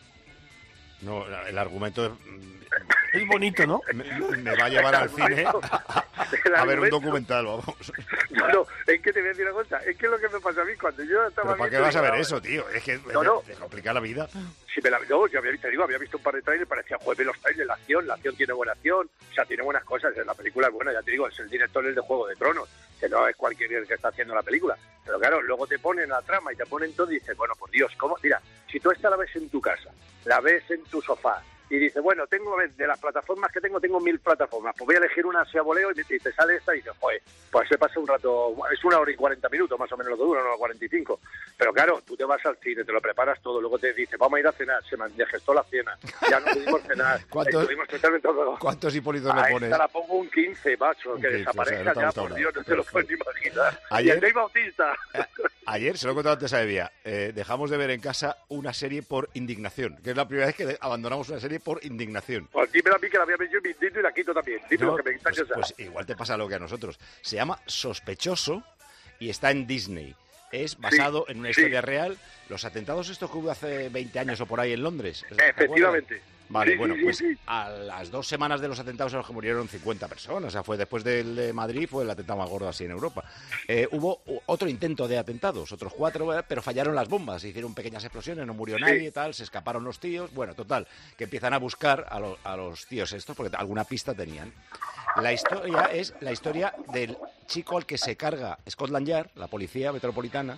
No, el argumento
es bonito, ¿no?
Me va a llevar al cine a ver un documental, vamos.
No, es que te voy a decir una cosa, es que es lo que me pasa a mí cuando yo estaba...
¿Pero para qué vas a ver eso, tío? Es que te complica la vida.
Si me yo había visto un par de trailers, parecía, joder, los trailers, la acción tiene buena acción, o sea, tiene buenas cosas, la película es buena, ya te digo, es el director de Juego de Tronos, que no es cualquier que está haciendo la película. Pero claro, luego te ponen la trama y te ponen todo y dices, bueno, por Dios, ¿cómo? Mira, si tú esta la ves en tu casa, la ves en tu sofá, y dices, bueno, de las plataformas que tengo 1000 plataformas, pues voy a elegir una así a voleo y te sale esta y dices, joder, pues se pasa un rato, es 1 hora y 40 minutos más o menos lo que dura, 1 hora y 45. Pero claro, tú te vas al cine, te lo preparas todo, luego te dices, vamos a ir a cenar, se me degestó la cena, ya no pudimos cenar, estuvimos totalmente todo.
¿Cuántos hipólitos le pones?
A esta la pongo un 15, macho, que desaparezca ya, por Dios, no te lo puedes imaginar.
Ayer,
y el Dave Bautista.
Ayer, se lo he contado antes a Evia, dejamos de ver en casa una serie por indignación, que es la primera vez que abandonamos una serie por indignación.
Pues dímelo a mí que la había metido en mi intento y la quito también. Dímelo, que me
pues igual te pasa lo que a nosotros. Se llama Sospechoso y está en Disney. Es basado en una historia real. Los atentados estos que hubo hace 20 años o por ahí en Londres.
Efectivamente.
Vale, pues a las 2 semanas de los atentados en los que murieron 50 personas, o sea, fue después del de Madrid, fue el atentado más gordo así en Europa. Hubo otro intento de atentados, otros 4, pero fallaron las bombas, hicieron pequeñas explosiones, no murió nadie, tal, se escaparon los tíos, bueno, total, que empiezan a buscar a los tíos estos, porque alguna pista tenían. La historia es la historia del chico al que se carga Scotland Yard, la policía metropolitana,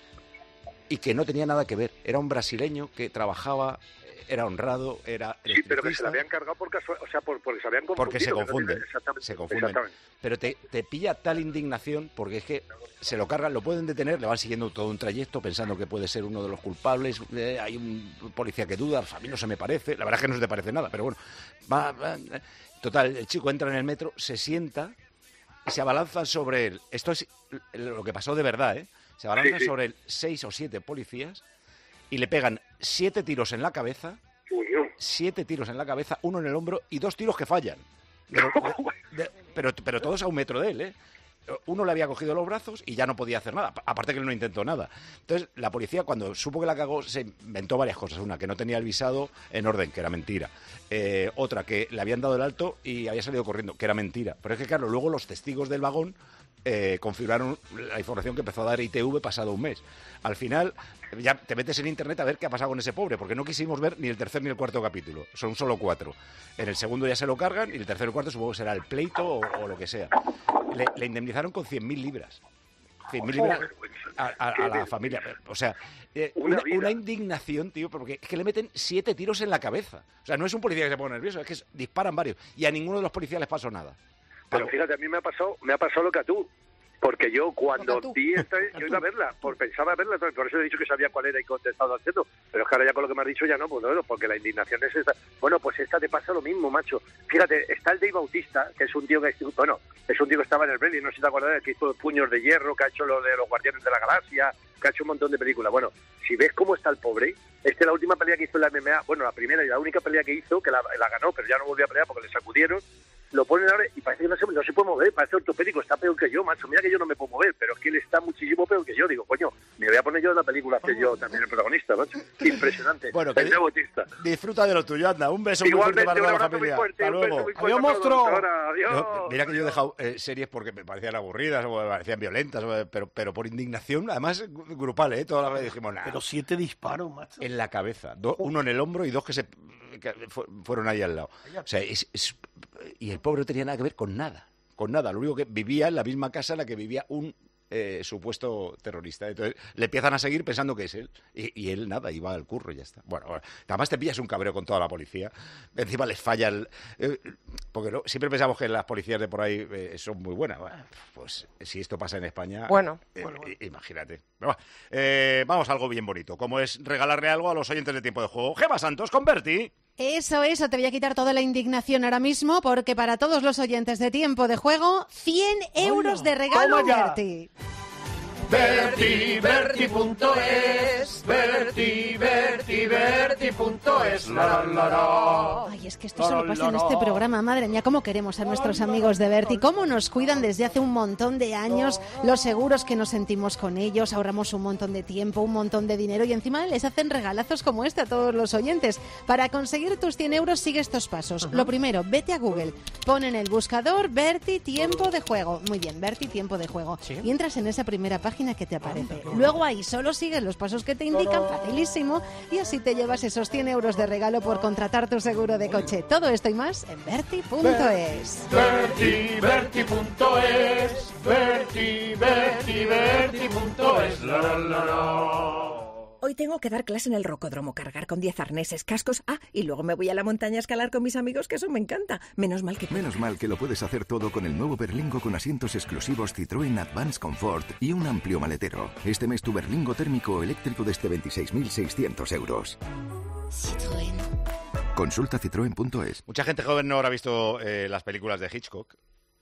y que no tenía nada que ver, era un brasileño que trabajaba... Era honrado, era electricista.
Sí, pero que se la habían cargado porque se habían confundido.
Porque se confunden. Pero te pilla tal indignación porque es que se lo cargan, lo pueden detener, le van siguiendo todo un trayecto pensando que puede ser uno de los culpables. Hay un policía que duda, a mí no se me parece. La verdad es que no se te parece nada, pero bueno. Total, el chico entra en el metro, se sienta y se abalanzan sobre él. Esto es lo que pasó de verdad, ¿eh? Se abalanzan sobre él 6 o 7 policías y le pegan 7 tiros en la cabeza, 7 tiros en la cabeza, 1 en el hombro y 2 tiros que fallan. Pero todos a 1 metro de él, ¿eh? Uno le había cogido los brazos y ya no podía hacer nada, aparte que él no intentó nada. Entonces, la policía, cuando supo que la cagó, se inventó varias cosas. Una, que no tenía el visado en orden, que era mentira. Otra, que le habían dado el alto y había salido corriendo, que era mentira. Pero es que, claro, luego los testigos del vagón configuraron la información que empezó a dar ITV pasado un mes. Al final, ya te metes en internet a ver qué ha pasado con ese pobre, porque no quisimos ver ni el tercer ni el cuarto capítulo. Son solo 4. En el segundo ya se lo cargan y el tercero y el cuarto supongo que será el pleito o lo que sea. Le indemnizaron con 100.000 libras. 100.000 libras a la familia. O sea, una indignación, tío, porque es que le meten 7 tiros en la cabeza. O sea, no es un policía que se pone nervioso, es que disparan varios. Y a ninguno de los policías les pasó nada.
Pero fíjate, a mí me ha pasado lo que a tú. Porque yo cuando vi esta, yo iba a verla, pensaba verla, por eso he dicho que sabía cuál era y qué te estaba haciendo. Pero es que ahora ya con lo que me has dicho ya no, pues no, porque la indignación es esta. Bueno, pues esta te pasa lo mismo, macho. Fíjate, está el Dave Bautista, que es un tío que estaba en el Belly, no sé si te acuerdas, que hizo Puños de Hierro, que ha hecho lo de los Guardianes de la Galaxia, que ha hecho un montón de películas. Bueno, si ves cómo está el pobre, la última pelea que hizo en la MMA, bueno, la primera y la única pelea que hizo, que la ganó, pero ya no volvió a pelear porque le sacudieron. Lo ponen ahora y parece que no se puede mover, parece ortopédico, está peor que yo, macho. Mira que yo no me puedo mover, pero es que él está muchísimo peor que yo. Digo, coño, me voy a poner yo en la película, que yo también el protagonista, macho. Impresionante.
Bueno,
el Bautista.
Disfruta de lo tuyo, anda. Un beso muy fuerte para toda la familia. Hasta luego.
Adiós, monstruo.
No, mira que yo he dejado series porque me parecían aburridas o me parecían violentas, pero por indignación, además grupal, toda la vez dijimos nada.
Pero 7 disparos, macho.
En la cabeza, uno en el hombro y 2 que fueron ahí al lado. O sea, y el pobre no tenía nada que ver con nada. Lo único que vivía en la misma casa en la que vivía un supuesto terrorista. Entonces le empiezan a seguir pensando que es él. Y él nada, iba al curro y ya está. Bueno, además te pillas un cabreo con toda la policía. Encima les falla porque siempre pensamos que las policías de por ahí son muy buenas. Bueno, pues si esto pasa en España,
bueno.
Imagínate. Pero, vamos a algo bien bonito, como es regalarle algo a los oyentes de Tiempo de Juego. Gemma Santos con Berti.
Eso, te voy a quitar toda la indignación ahora mismo, porque para todos los oyentes de Tiempo de Juego, 100 euros de regalo, Berti.
Berti.es, Berti.es,
Ay, es que esto solo pasa en este programa, madre mía, cómo queremos a nuestros amigos de Berti, cómo nos cuidan desde hace un montón de años, los seguros que nos sentimos con ellos, ahorramos un montón de tiempo, un montón de dinero y encima les hacen regalazos como este a todos los oyentes. Para conseguir tus 100 euros sigue estos pasos. Lo primero, vete a Google, pon en el buscador Berti Tiempo de Juego. Muy bien, Berti Tiempo de Juego. ¿Sí? Y entras en esa primera página que te aparece. Luego ahí solo sigues los pasos que te indican, facilísimo, y así te llevas esos 100 euros de regalo por contratar tu seguro de coche. Todo esto y más en Berti.es.
Berti.es, Berti.es.
Hoy tengo que dar clase en el rocódromo, cargar con 10 arneses, cascos, y luego me voy a la montaña a escalar con mis amigos, que eso me encanta. Menos mal que lo puedes hacer todo con el nuevo Berlingo con asientos exclusivos Citroën Advance Comfort y un amplio maletero. Este mes tu Berlingo térmico o eléctrico desde 26.600 euros.
Citroën.
Consulta citroen.es.
Mucha gente joven no habrá visto las películas de Hitchcock,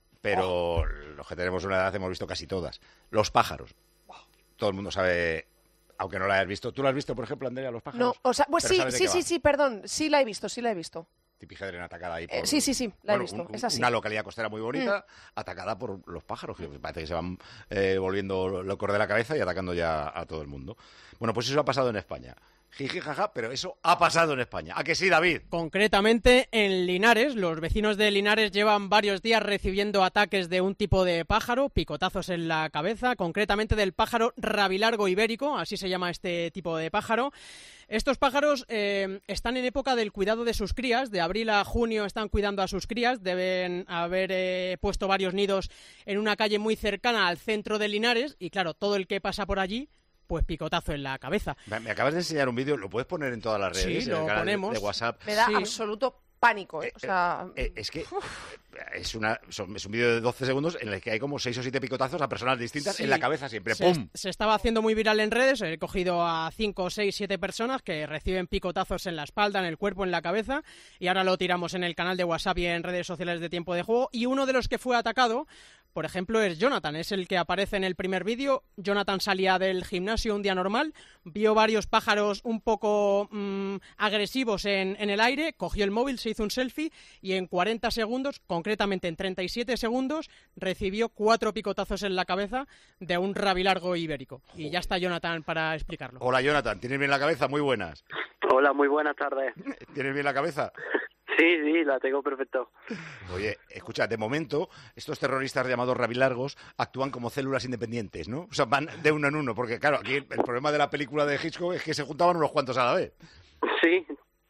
pero los que tenemos una edad hemos visto casi todas. Los pájaros. Todo el mundo sabe... Aunque no la hayas visto. ¿Tú la has visto, por ejemplo, Andrea, Los pájaros?
No, o sea, pues sí, perdón. Sí la he visto.
Tipijadren atacada ahí por...
Sí, la he visto. Es así.
Una localidad costera muy bonita, atacada por los pájaros, que parece que se van volviendo locos de la cabeza y atacando ya a todo el mundo. Bueno, pues eso ha pasado en España. Jiji, jaja, pero eso ha pasado en España. ¿A que sí, David?
Concretamente en Linares. Los vecinos de Linares llevan varios días recibiendo ataques de un tipo de pájaro, picotazos en la cabeza, concretamente del pájaro rabilargo ibérico, así se llama este tipo de pájaro. Estos pájaros están en época del cuidado de sus crías. De abril a junio están cuidando a sus crías. Deben haber puesto varios nidos en una calle muy cercana al centro de Linares. Y claro, todo el que pasa por allí, pues picotazo en la cabeza.
Me acabas de enseñar un vídeo, ¿lo puedes poner en todas las redes?
Sí,
en el canal
ponemos.
De WhatsApp.
Me da absoluto pánico, O sea...
es que es un vídeo de 12 segundos en el que hay como 6 o 7 picotazos a personas distintas en la cabeza siempre. ¡Pum!
Se estaba haciendo muy viral en redes. He cogido a 5, 6, 7 personas que reciben picotazos en la espalda, en el cuerpo, en la cabeza, y ahora lo tiramos en el canal de WhatsApp y en redes sociales de Tiempo de Juego. Y uno de los que fue atacado, por ejemplo, es Jonathan, es el que aparece en el primer vídeo. Jonathan salía del gimnasio un día normal, vio varios pájaros un poco agresivos en el aire, cogió el móvil, se hizo un selfie y en 40 segundos, concretamente en 37 segundos, recibió 4 picotazos en la cabeza de un rabilargo ibérico. Y ya está Jonathan para explicarlo.
Hola, Jonathan, ¿tienes bien la cabeza? Muy buenas.
Hola, muy buenas tardes.
¿Tienes bien la cabeza?
Sí, la tengo perfecto.
Oye, escucha, de momento, estos terroristas llamados rabilargos actúan como células independientes, ¿no? O sea, van de uno en uno, porque claro, aquí el problema de la película de Hitchcock es que se juntaban unos cuantos a la vez.
Sí.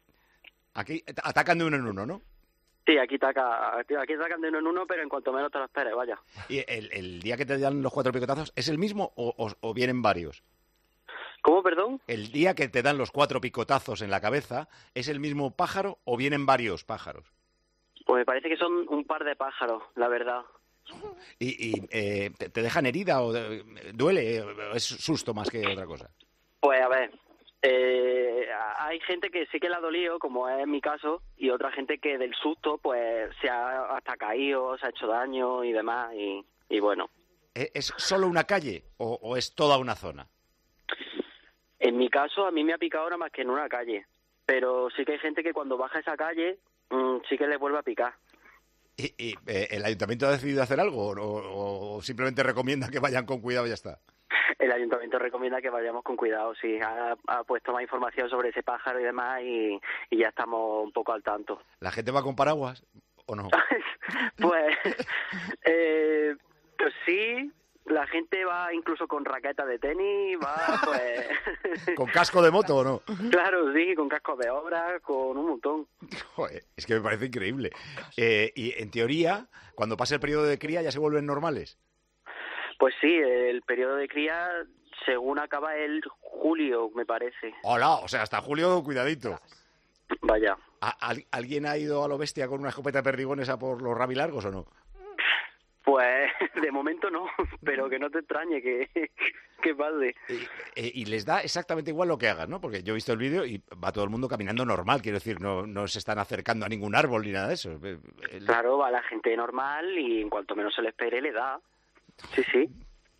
Aquí atacan de uno en uno, ¿no?
Sí, aquí atacan de uno en uno, pero en cuanto menos te lo esperes, vaya.
¿Y el día que te dan los 4 picotazos es el mismo o vienen varios?
¿Cómo, perdón?
El día que te dan los 4 picotazos en la cabeza, ¿es el mismo pájaro o vienen varios pájaros?
Pues me parece que son un par de pájaros, la verdad.
¿Y te dejan herida o duele? ¿O es susto más que otra cosa?
Pues a ver, hay gente que sí que la ha dolido, como es mi caso, y otra gente que del susto pues se ha hasta caído, se ha hecho daño y demás, y bueno.
¿Es solo una calle o es toda una zona?
En mi caso, a mí me ha picado ahora más que en una calle, pero sí que hay gente que cuando baja esa calle sí que le vuelve a picar.
¿Y el ayuntamiento ha decidido hacer algo o simplemente recomienda que vayan con cuidado y ya está?
El ayuntamiento recomienda que vayamos con cuidado, sí. Ha puesto más información sobre ese pájaro y demás y ya estamos un poco al tanto.
¿La gente va con paraguas o no?
Pues sí, la gente va incluso con raqueta de tenis, va pues...
¿Con casco de moto o no?
Claro, sí, con casco de obra, con un montón.
Joder, es que me parece increíble. Y en teoría, cuando pase el periodo de cría ya se vuelven normales.
Pues sí, el periodo de cría según acaba el julio, me parece.
Hola, o sea, hasta julio, cuidadito.
Vaya.
¿Alguien ha ido a lo bestia con una escopeta de perdigones a por los rabilargos o no?
Pues de momento no, pero que no te extrañe que pase.
Y les da exactamente igual lo que hagas, ¿no? Porque yo he visto el vídeo y va todo el mundo caminando normal, quiero decir, no se están acercando a ningún árbol ni nada de eso.
Claro, va la gente normal y en cuanto menos se le espere le da. Sí, sí.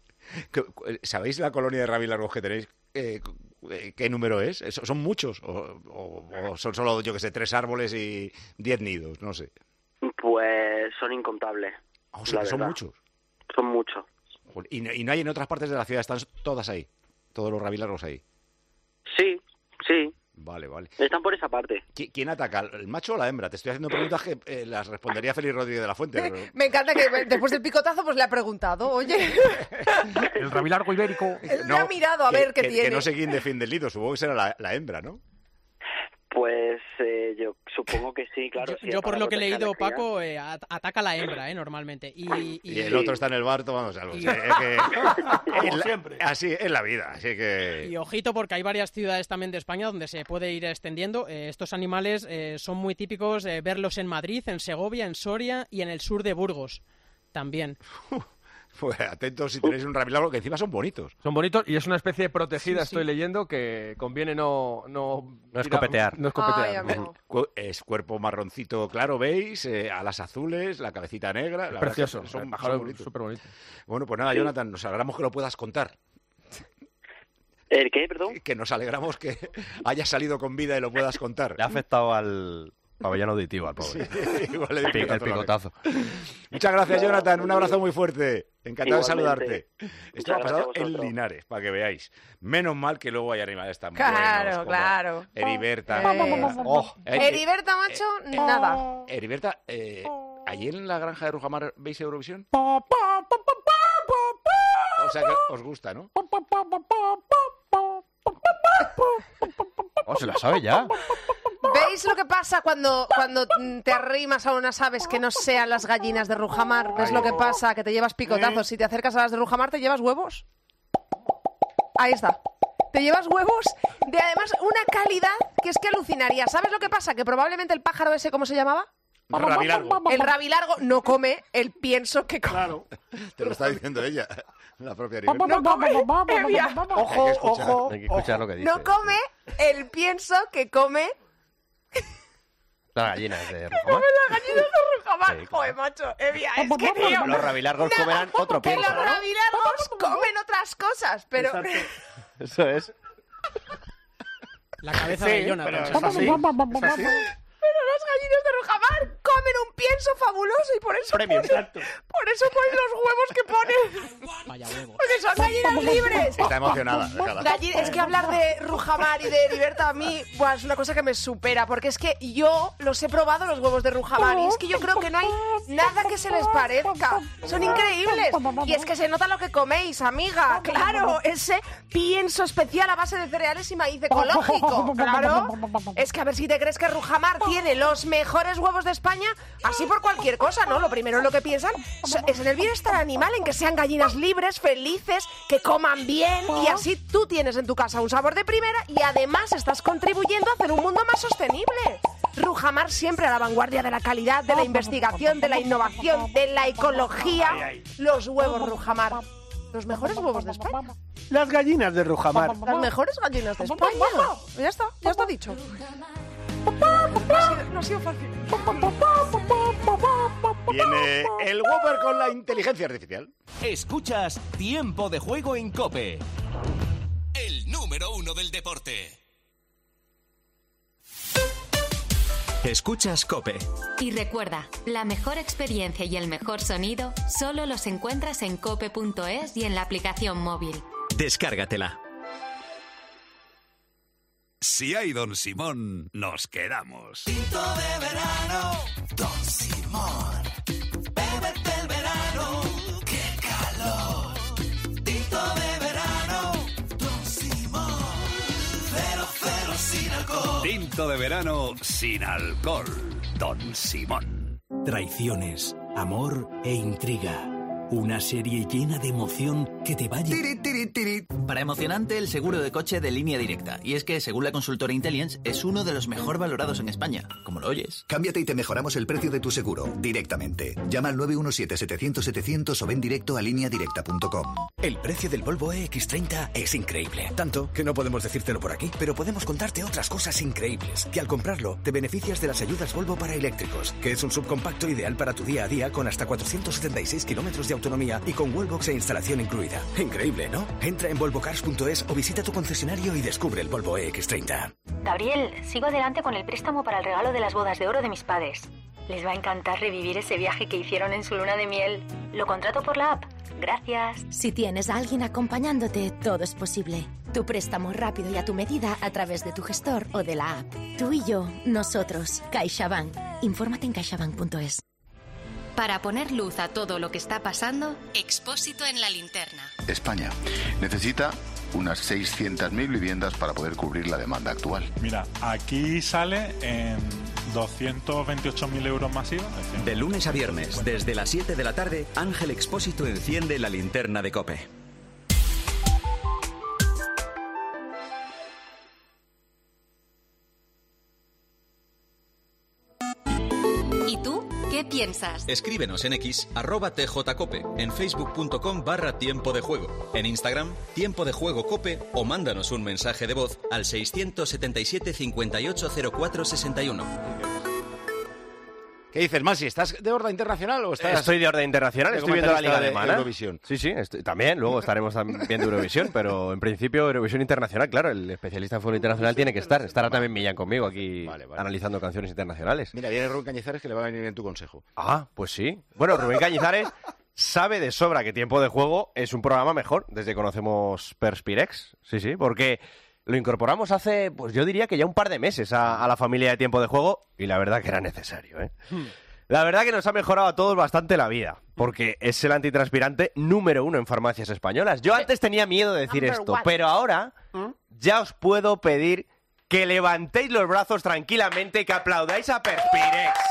¿Sabéis la colonia de rabilargos que tenéis? ¿Qué número es? ¿Son muchos? ¿O son solo, yo que sé, 3 árboles y 10 nidos? No sé.
Pues son incontables.
O sea, que son muchos.
Son muchos.
¿Y no hay en otras partes de la ciudad? ¿Están todas ahí? ¿Todos los rabilargos ahí?
Sí, sí.
Vale.
Están por esa parte.
¿Quién ataca? ¿El macho o la hembra? Te estoy haciendo preguntas que las respondería Félix Rodríguez de la Fuente. Pero...
Me encanta que después del picotazo pues le ha preguntado, oye...
El rabilargo ibérico...
Él le ha mirado a ver qué tiene.
Que no sé quién defiende el nido, supongo que será la hembra, ¿no?
Pues yo supongo que sí, claro.
Yo por lo que he leído, Paco, ataca a la hembra, normalmente.
Y el otro está en el barto, vamos, algo. Como siempre. Así es la vida, así que...
Y ojito, porque hay varias ciudades también de España donde se puede ir extendiendo. Estos animales son muy típicos verlos en Madrid, en Segovia, en Soria y en el sur de Burgos también.
Pues atentos si tenéis un rabilargo, que encima son bonitos.
Son bonitos y es una especie protegida, sí. Estoy leyendo, que conviene no
escopetear.
No escopetear.
Ay,
es cuerpo marroncito claro, ¿veis? Alas azules, la cabecita negra. La
precioso.
Son bonitos.
Súper bonitos.
Bueno, pues nada, Jonathan, nos alegramos que lo puedas contar.
¿El qué, perdón?
Que nos alegramos que hayas salido con vida y lo puedas contar.
Le ha afectado al... pabellón auditivo al pobre.
Sí, igual el
picotazo.
Muchas gracias, Jonathan. Un abrazo muy fuerte. Encantado de saludarte. Esto ha pasado en
vosotros.
Linares, para que veáis. Menos mal que luego hay animales tan
Claro,
buenos como
claro.
Heriberta.
Heriberta, macho, nada.
Heriberta, ¿allí en la granja de Rujamar veis Eurovisión? O sea que os gusta, ¿no?
Se la sabe ya.
¿Veis lo que pasa cuando te arrimas a unas aves que no sean las gallinas de Rujamar? ¿Ves lo que pasa? Que te llevas picotazos. Si te acercas a las de Rujamar, te llevas huevos. Ahí está. Te llevas huevos de, además, una calidad que es que alucinaría. ¿Sabes lo que pasa? Que probablemente el pájaro ese, ¿cómo se llamaba?
Rabilargo.
El rabilargo no come el pienso que come.
Claro. Te lo está diciendo ella, la propia Heriberta.
No come, Evia.
Ojo. Hay que escuchar lo que dice.
No come el pienso que come...
Las gallinas de Rujamar.
Come las gallinas de Rujamar. Sí, joder, macho. Evia, es que, tío...
Los rabilargos comerán otro pienso,
Que los rabilargos comen otras cosas, pero...
Exacto. Eso es.
La cabeza de Jonathan.
Pero es así.
Pero las gallinas de Rujamar comen un pienso fabuloso y por eso
Premio, exacto.
Por eso ponen los huevos que ponen.
Vaya huevos.
Porque son gallinas libres.
Está emocionada.
Es que hablar de Rujamar y de Heriberta a mí es una cosa que me supera, porque es que yo los he probado, los huevos de Rujamar, y es que yo creo que no hay nada que se les parezca. Son increíbles. Y es que se nota lo que coméis, amiga. Claro, ese pienso especial a base de cereales y maíz ecológico. Claro. Es que a ver si te crees que Rujamar tiene los mejores huevos de España, así por cualquier cosa, ¿no? Lo primero en lo que piensan es en el bienestar animal, en que sean gallinas libres, felices, que coman bien, y así tú tienes en tu casa un sabor de primera y además estás contribuyendo a hacer un mundo más sostenible. Rujamar siempre a la vanguardia de la calidad, de la investigación, de la innovación, de la ecología. Los huevos Rujamar. Los mejores huevos de España.
Las gallinas de Rujamar.
Las mejores gallinas de España. Ya está dicho. No ha sido fácil.
Viene el Whopper con la inteligencia artificial.
Escuchas Tiempo de Juego en COPE. El número 1 del deporte.
Escuchas COPE.
Y recuerda, la mejor experiencia y el mejor sonido solo los encuentras en cope.es y en la aplicación móvil.
Descárgatela.
Si hay Don Simón, nos quedamos.
Tinto de verano, Don Simón. Bébete el verano, qué calor. Tinto de verano, Don Simón. 0,0 sin alcohol.
Tinto de verano sin alcohol. Don Simón.
Traiciones, amor e intriga. Una serie llena de emoción que te va a...
Para emocionante, el seguro de coche de Línea Directa. Y es que, según la consultora Intellience, es uno de los mejor valorados en España. Como lo oyes.
Cámbiate y te mejoramos el precio de tu seguro, directamente. Llama al 917-700-700 o ven directo a lineadirecta.com.
El precio del Volvo EX30 es increíble. Tanto que no podemos decírtelo por aquí, pero podemos contarte otras cosas increíbles. Que al comprarlo, te beneficias de las ayudas Volvo para eléctricos, que es un subcompacto ideal para tu día a día con hasta 476 kilómetros de autonomía y con wallbox e instalación incluida. Increíble, ¿no? Entra en volvocars.es o visita tu concesionario y descubre el Volvo EX30.
Gabriel, sigo adelante con el préstamo para el regalo de las bodas de oro de mis padres. Les va a encantar revivir ese viaje que hicieron en su luna de miel. Lo contrato por la app. Gracias.
Si tienes a alguien acompañándote, todo es posible. Tu préstamo rápido y a tu medida a través de tu gestor o de la app. Tú y yo, nosotros. CaixaBank. Infórmate en caixabank.es.
Para poner luz a todo lo que está pasando, Expósito en la linterna.
España necesita unas 600.000 viviendas para poder cubrir la demanda actual.
Mira, aquí sale en 228.000 euros masiva.
De lunes a viernes, desde las 7 de la tarde, Ángel Expósito enciende la linterna de COPE.
¿Y tú? ¿Qué piensas?
Escríbenos en X, @tjcope, en facebook.com/tiempo de juego, en Instagram, Tiempo de Juego Cope, o mándanos un mensaje de voz al 677 580461.
¿Qué dices, Masi? ¿Estás de orden internacional o estás...?
Estoy de orden internacional, estoy viendo la Liga Alemana.
Eurovisión.
Sí, también, luego estaremos viendo Eurovisión, pero en principio Eurovisión Internacional, claro, el especialista en fútbol internacional tiene que estar. Estará también Millán conmigo aquí analizando canciones internacionales.
Mira, viene Rubén Cañizares que le va a venir bien tu consejo.
Ah, pues sí. Bueno, Rubén Cañizares sabe de sobra que Tiempo de Juego es un programa mejor desde que conocemos Perspirex. Sí, porque... lo incorporamos hace, pues yo diría que ya un par de meses a la familia de Tiempo de Juego y la verdad que era necesario, ¿eh? La verdad que nos ha mejorado a todos bastante la vida, porque es el antitranspirante número 1 en farmacias españolas. Yo antes tenía miedo de decir esto, pero ahora ya os puedo pedir que levantéis los brazos tranquilamente y que aplaudáis a Perspirex.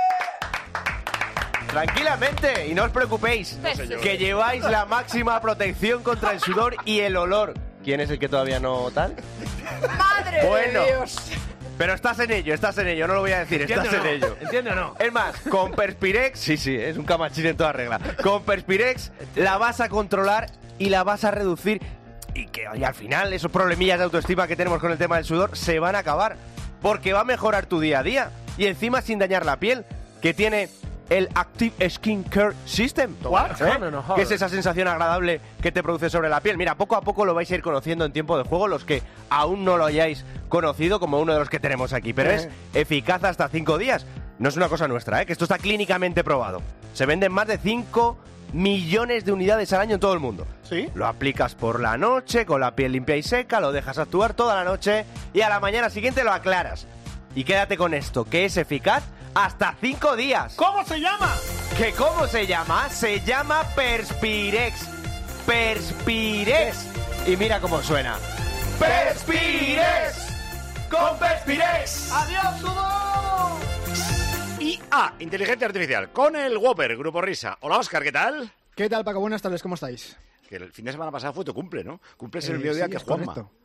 Tranquilamente, y no os preocupéis, que lleváis la máxima protección contra el sudor y el olor. ¿Quién es el que todavía no tal?
¡Madre de Dios!
Pero estás en ello, no lo voy a decir, estás en ello.
¿Entiende o no?
Es más, con Perspirex, sí, es un camachín en toda regla. Con Perspirex la vas a controlar y la vas a reducir y que oye, al final esos problemillas de autoestima que tenemos con el tema del sudor se van a acabar, porque va a mejorar tu día a día y encima sin dañar la piel, que tiene el Active Skin Care System. ¿Qué es esa sensación agradable que te produce sobre la piel? Mira, poco a poco lo vais a ir conociendo en Tiempo de Juego, los que aún no lo hayáis conocido, como uno de los que tenemos aquí. Pero es eficaz hasta 5 días. No es una cosa nuestra, que esto está clínicamente probado. Se venden más de 5 millones de unidades al año en todo el mundo.
¿Sí?
Lo aplicas por la noche, con la piel limpia y seca, lo dejas actuar toda la noche y a la mañana siguiente lo aclaras. Y quédate con esto, que es eficaz hasta 5 días.
¿Cómo se llama?
¿Qué cómo se llama? Se llama Perspirex. Perspirex. Y mira cómo suena. ¡Perspirex! ¡Con Perspirex!
¡Adiós, sudor!
IA, inteligencia artificial, con el Whopper, Grupo Risa. Hola, Óscar, ¿qué tal?
¿Qué tal, Paco? Buenas tardes, ¿cómo estáis?
Que el fin de semana pasado fue tu cumple, ¿no? Cumples el mismo día que Juanma.
Correcto.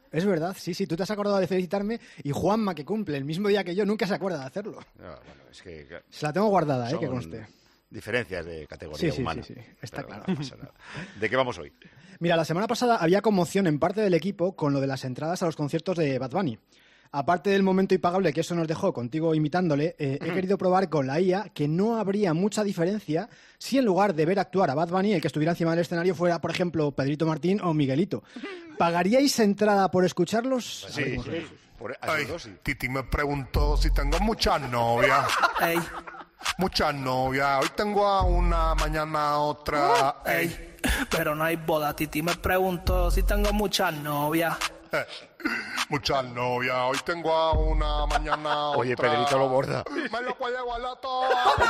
Es verdad, sí, tú te has acordado de felicitarme y Juanma, que cumple el mismo día que yo, nunca se acuerda de hacerlo.
No, bueno, es que...
Se la tengo guardada,
son
que conste.
Diferencias de categoría humana.
Sí, está claro.
No pasa nada. ¿De qué vamos hoy?
Mira, la semana pasada había conmoción en parte del equipo con lo de las entradas a los conciertos de Bad Bunny. Aparte del momento impagable que eso nos dejó contigo imitándole, he querido probar con la IA que no habría mucha diferencia si en lugar de ver actuar a Bad Bunny, el que estuviera encima del escenario fuera, por ejemplo, Pedrito Martín o Miguelito. ¿Pagaríais entrada por escucharlos?
Sí.
Titi me preguntó si tengo muchas novias. Muchas novias. Hoy tengo a una, mañana a otra.
Pero no hay boda. Titi me preguntó si tengo muchas novias.
Muchas novias. Hoy tengo a una, mañana a otra.
Oye, Pedrito lo borda.
Me lo puede guardar todo.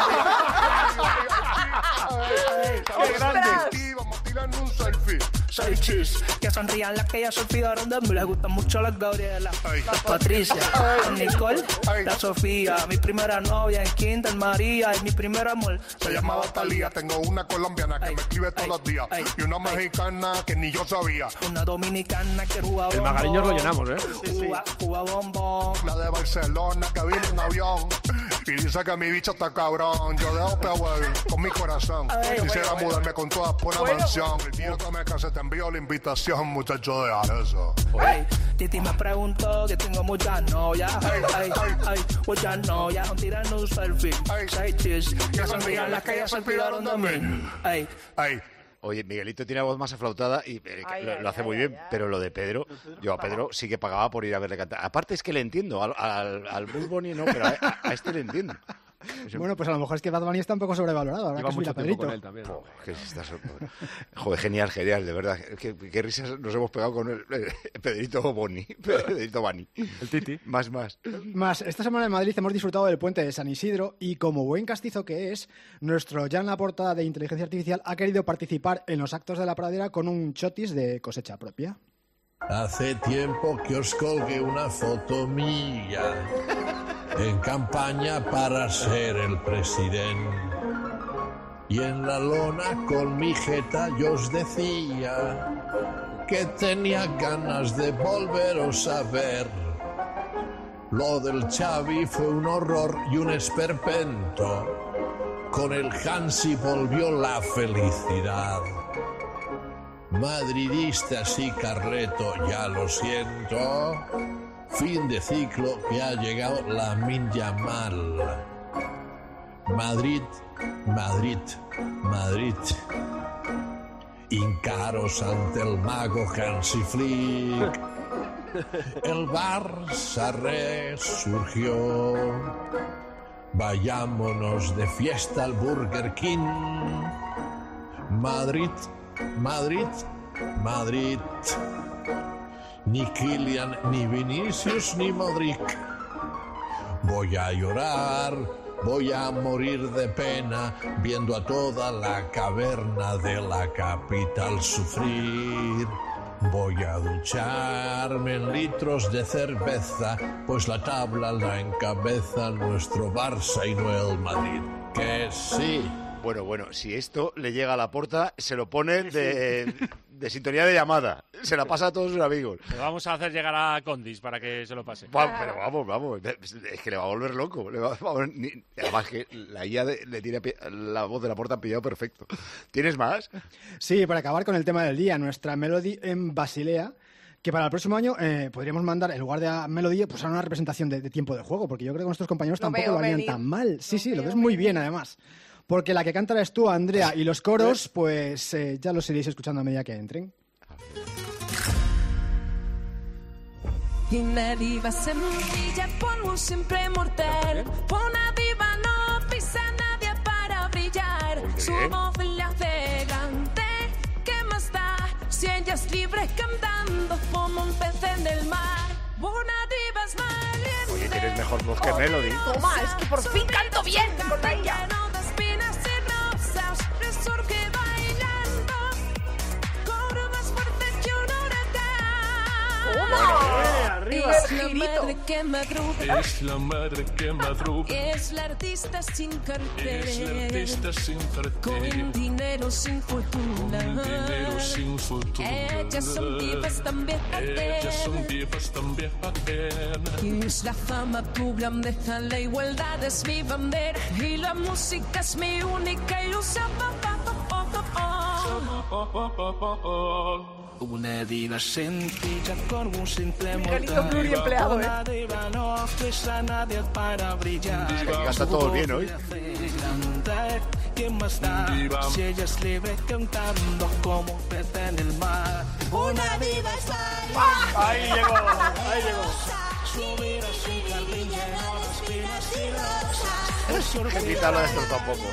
¡Qué grande!
Vamos a tirar un selfie.
Soy chis, que sonrían las que ya se olvidaron de mí. Les gustan mucho las Gabriela, las Patricia, la Nicole, la Sofía. Mi primera novia en Kinder María y mi primer amor
se llamaba Talía. Tengo una colombiana que me escribe todos los días y una mexicana que ni yo sabía.
Una dominicana que jugaba
el magariños lo llenamos,
Juga bombón.
La de Barcelona que vino en avión y dice que mi bicho está cabrón. Yo dejo Power con mi corazón. Quisiera mudarme con todas por una mansión. El día que me case te envío la invitación, muchacho, de eso.
Titi me preguntó que tengo muchas novias. Muchas novias, tirando un selfie. Say cheese, que sonrían las que ya se olvidaron de mí.
Oye, Miguelito tiene la voz más aflautada y lo hace muy bien, pero lo de Pedro, yo a Pedro sí que pagaba por ir a verle cantar. Aparte es que le entiendo, al Bull Bunny no, pero a este le entiendo.
Bueno, pues a lo mejor es que Bad Bunny está un poco sobrevalorado. Ahora
lleva
que
mucho tiempo
Pedrito.
con él también.
Joder, genial, de verdad. Qué risas nos hemos pegado con el Pedrito Bunny. Pedrito Bunny.
El Titi.
Más.
Esta semana en Madrid hemos disfrutado del puente de San Isidro y como buen castizo que es, nuestro Jan Laporta de Inteligencia Artificial ha querido participar en los actos de la pradera con un chotis de cosecha propia.
Hace tiempo que os colgué una foto mía en campaña para ser el presidente. Y en la lona con mi jeta yo os decía que tenía ganas de volveros a ver. Lo del Xavi fue un horror y un esperpento. Con el Hansi volvió la felicidad. Madridistas y Carleto, ya lo siento. Fin de ciclo que ha llegado Lamine Yamal. Madrid. Hincaros ante el mago Hansi Flick. El Barça resurgió. Vayámonos de fiesta al Burger King. Madrid. Ni Kylian, ni Vinicius, ni Modric. Voy a llorar, voy a morir de pena, viendo a toda la caverna de la capital sufrir. Voy a ducharme en litros de cerveza, pues la tabla la encabeza nuestro Barça y no el Madrid. Que sí.
Bueno, si esto le llega a Laporta, se lo pone de sintonía de llamada. Se la pasa a todos sus amigos.
Le vamos a hacer llegar a Condis para que se lo pase.
Pero vamos. Es que le va a volver loco. Además que la IA le tiene la voz de Laporta pillado perfecto. ¿Tienes más?
Sí, para acabar con el tema del día, nuestra Melody en Basilea, que para el próximo año podríamos mandar, en lugar de a Melody, pues a una representación de tiempo de juego, porque yo creo que nuestros compañeros tampoco lo harían tan mal. Sí, lo ves muy bien, además. Porque la que canta eres tú, Andrea, y los coros, pues ya los iréis escuchando a medida que entren.
Una diva semilla, polvo siempre mortal. Una diva no pisa a nadie para brillar. Su voz la hace grande, ¿qué más da? Si ella es libre cantando como un pez en el mar. Una diva es valiente.
Oye, tienes mejor voz que Melody.
Toma, es que por fin canto bien con la IA.
Resurge bailando, corre más fuerte que un huracán.
¡Arriba! grito.
Es la madre que madruga.
Es la artista sin cartel.
Es la artista sin cartel.
Con dinero sin fortuna.
Con dinero sin fortuna.
Ellas son divas también.
Ellas son divas también.
Es la fama tu grandeza, la igualdad es mi bandera y la música es mi única ilusión.
Una diva sencilla con un simple
Mecánico pluriempleado,
Una diva no ofrece a nadie para brillar.
Gasta todo bien hoy.
¿Quién más da? Si ella es libre cantando como un pez en el mar. Una diva está
Ahí llegó, ahí llegó.
Subir a su jardín lleno de espinas y rosas.
Que quita lo de esto tampoco.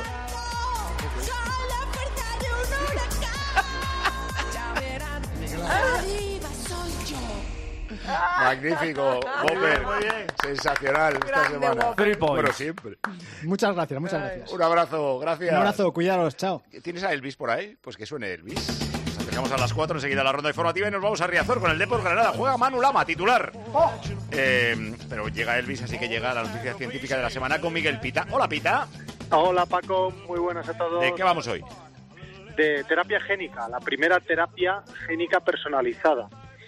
Magnífico, Boper.
Muy bien.
Sensacional esta
Grande,
semana.
Boper. 3 points.
Bueno, siempre.
Muchas gracias, muchas gracias.
Un abrazo, gracias.
Un abrazo, cuidaros, chao.
¿Tienes a Elvis por ahí? Pues que suene Elvis. Nos acercamos a las 4, enseguida la ronda informativa y nos vamos a Riazor con el Depor Granada. Juega Manu Lama, titular. Pero llega Elvis, así que llega la noticia científica de la semana con Miguel Pita. Hola, Pita.
Hola, Paco. Muy buenas a todos.
¿De qué vamos hoy?
De terapia génica, la primera terapia génica personalizada.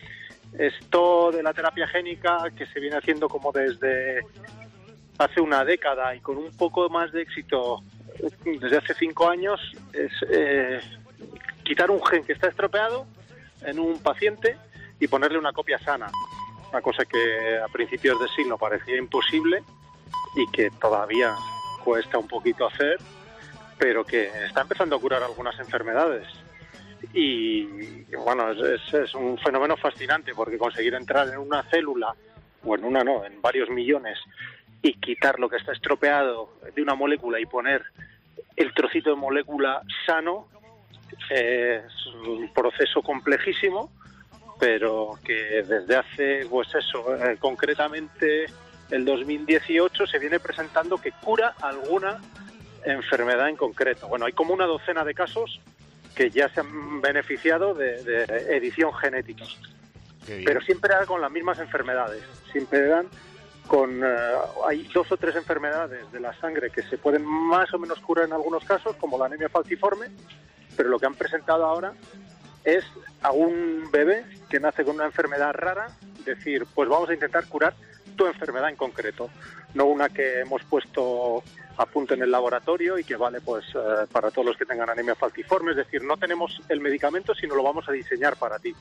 Esto de la terapia génica, que se viene haciendo como desde hace una década y con un poco más de éxito desde hace 5 años, es quitar un gen que está estropeado en un paciente y ponerle una copia sana. Una cosa que a principios de siglo parecía imposible y que todavía cuesta un poquito hacer, pero que está empezando a curar algunas enfermedades. Y bueno, es un fenómeno fascinante, porque conseguir entrar en una célula, o en una no, en varios millones, y quitar lo que está estropeado de una molécula y poner el trocito de molécula sano, es un proceso complejísimo, pero que desde hace, pues eso, concretamente el 2018 se viene presentando que cura alguna enfermedad en concreto. Bueno, hay como una docena de casos que ya se han beneficiado de edición genética. Pero siempre eran con las mismas enfermedades. Siempre eran con... hay 2 o 3 enfermedades de la sangre que se pueden más o menos curar en algunos casos, como la anemia falciforme, pero lo que han presentado ahora es a un bebé que nace con una enfermedad rara, decir, pues vamos a intentar curar tu enfermedad en concreto, no una que hemos puesto a punto en el laboratorio y que vale pues para todos los que tengan anemia falciforme, es decir, no tenemos el medicamento, sino lo vamos a diseñar para ti.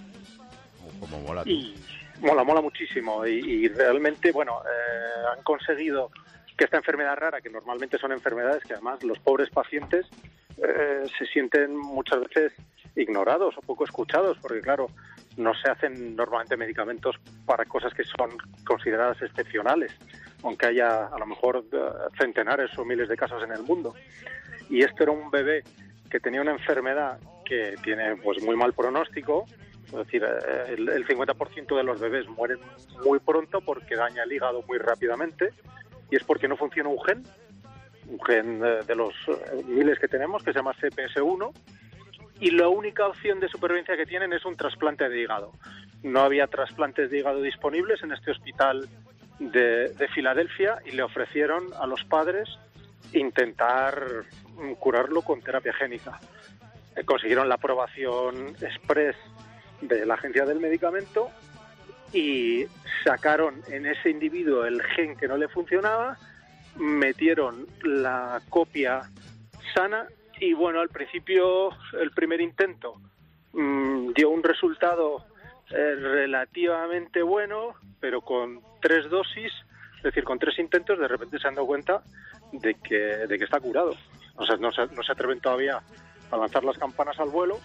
Como mola.
Y mola muchísimo y realmente, bueno, han conseguido que esta enfermedad rara, que normalmente son enfermedades que además los pobres pacientes se sienten muchas veces ignorados o poco escuchados, porque claro, no se hacen normalmente medicamentos para cosas que son consideradas excepcionales, aunque haya a lo mejor centenares o miles de casos en el mundo. Y esto era un bebé que tenía una enfermedad que tiene pues muy mal pronóstico, es decir, el 50% de los bebés mueren muy pronto porque daña el hígado muy rápidamente, y es porque no funciona un gen de los miles que tenemos, que se llama CPS1, y la única opción de supervivencia que tienen es un trasplante de hígado. No había trasplantes de hígado disponibles en este hospital de Filadelfia y le ofrecieron a los padres intentar curarlo con terapia génica. Consiguieron la aprobación express de la Agencia del Medicamento y sacaron en ese individuo el gen que no le funcionaba, metieron la copia sana y bueno, al principio el primer intento dio un resultado relativamente bueno, pero con 3 dosis, es decir, con 3 intentos, de repente se han dado cuenta de que está curado. O sea, no se atreven todavía a lanzar las campanas al vuelo,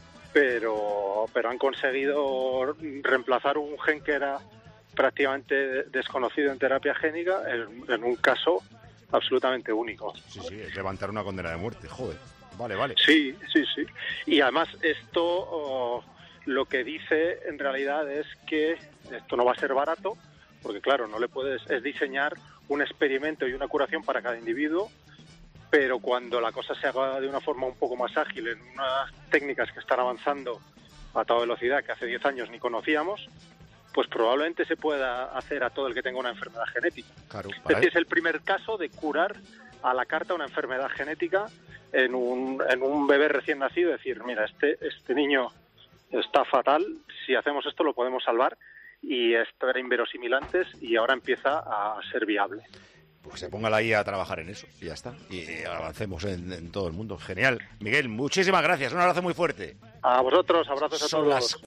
pero han conseguido reemplazar un gen que era prácticamente desconocido en terapia génica en un caso absolutamente único.
Sí, es levantar una condena de muerte, joder. Vale.
Sí. Y además esto lo que dice en realidad es que esto no va a ser barato, porque claro, no le puedes, es diseñar un experimento y una curación para cada individuo, pero cuando la cosa se haga de una forma un poco más ágil, en unas técnicas que están avanzando a toda velocidad, que hace 10 años ni conocíamos, pues probablemente se pueda hacer a todo el que tenga una enfermedad genética.
Claro,
Es decir, es el primer caso de curar a la carta una enfermedad genética en un bebé recién nacido, decir, mira, este niño está fatal, si hacemos esto lo podemos salvar, y esto era inverosímil antes y ahora empieza a ser viable.
Pues se ponga la IA a trabajar en eso y ya está. Y avancemos en todo el mundo. Genial. Miguel, muchísimas gracias. Un abrazo muy fuerte.
A vosotros, abrazos a todos.
Son las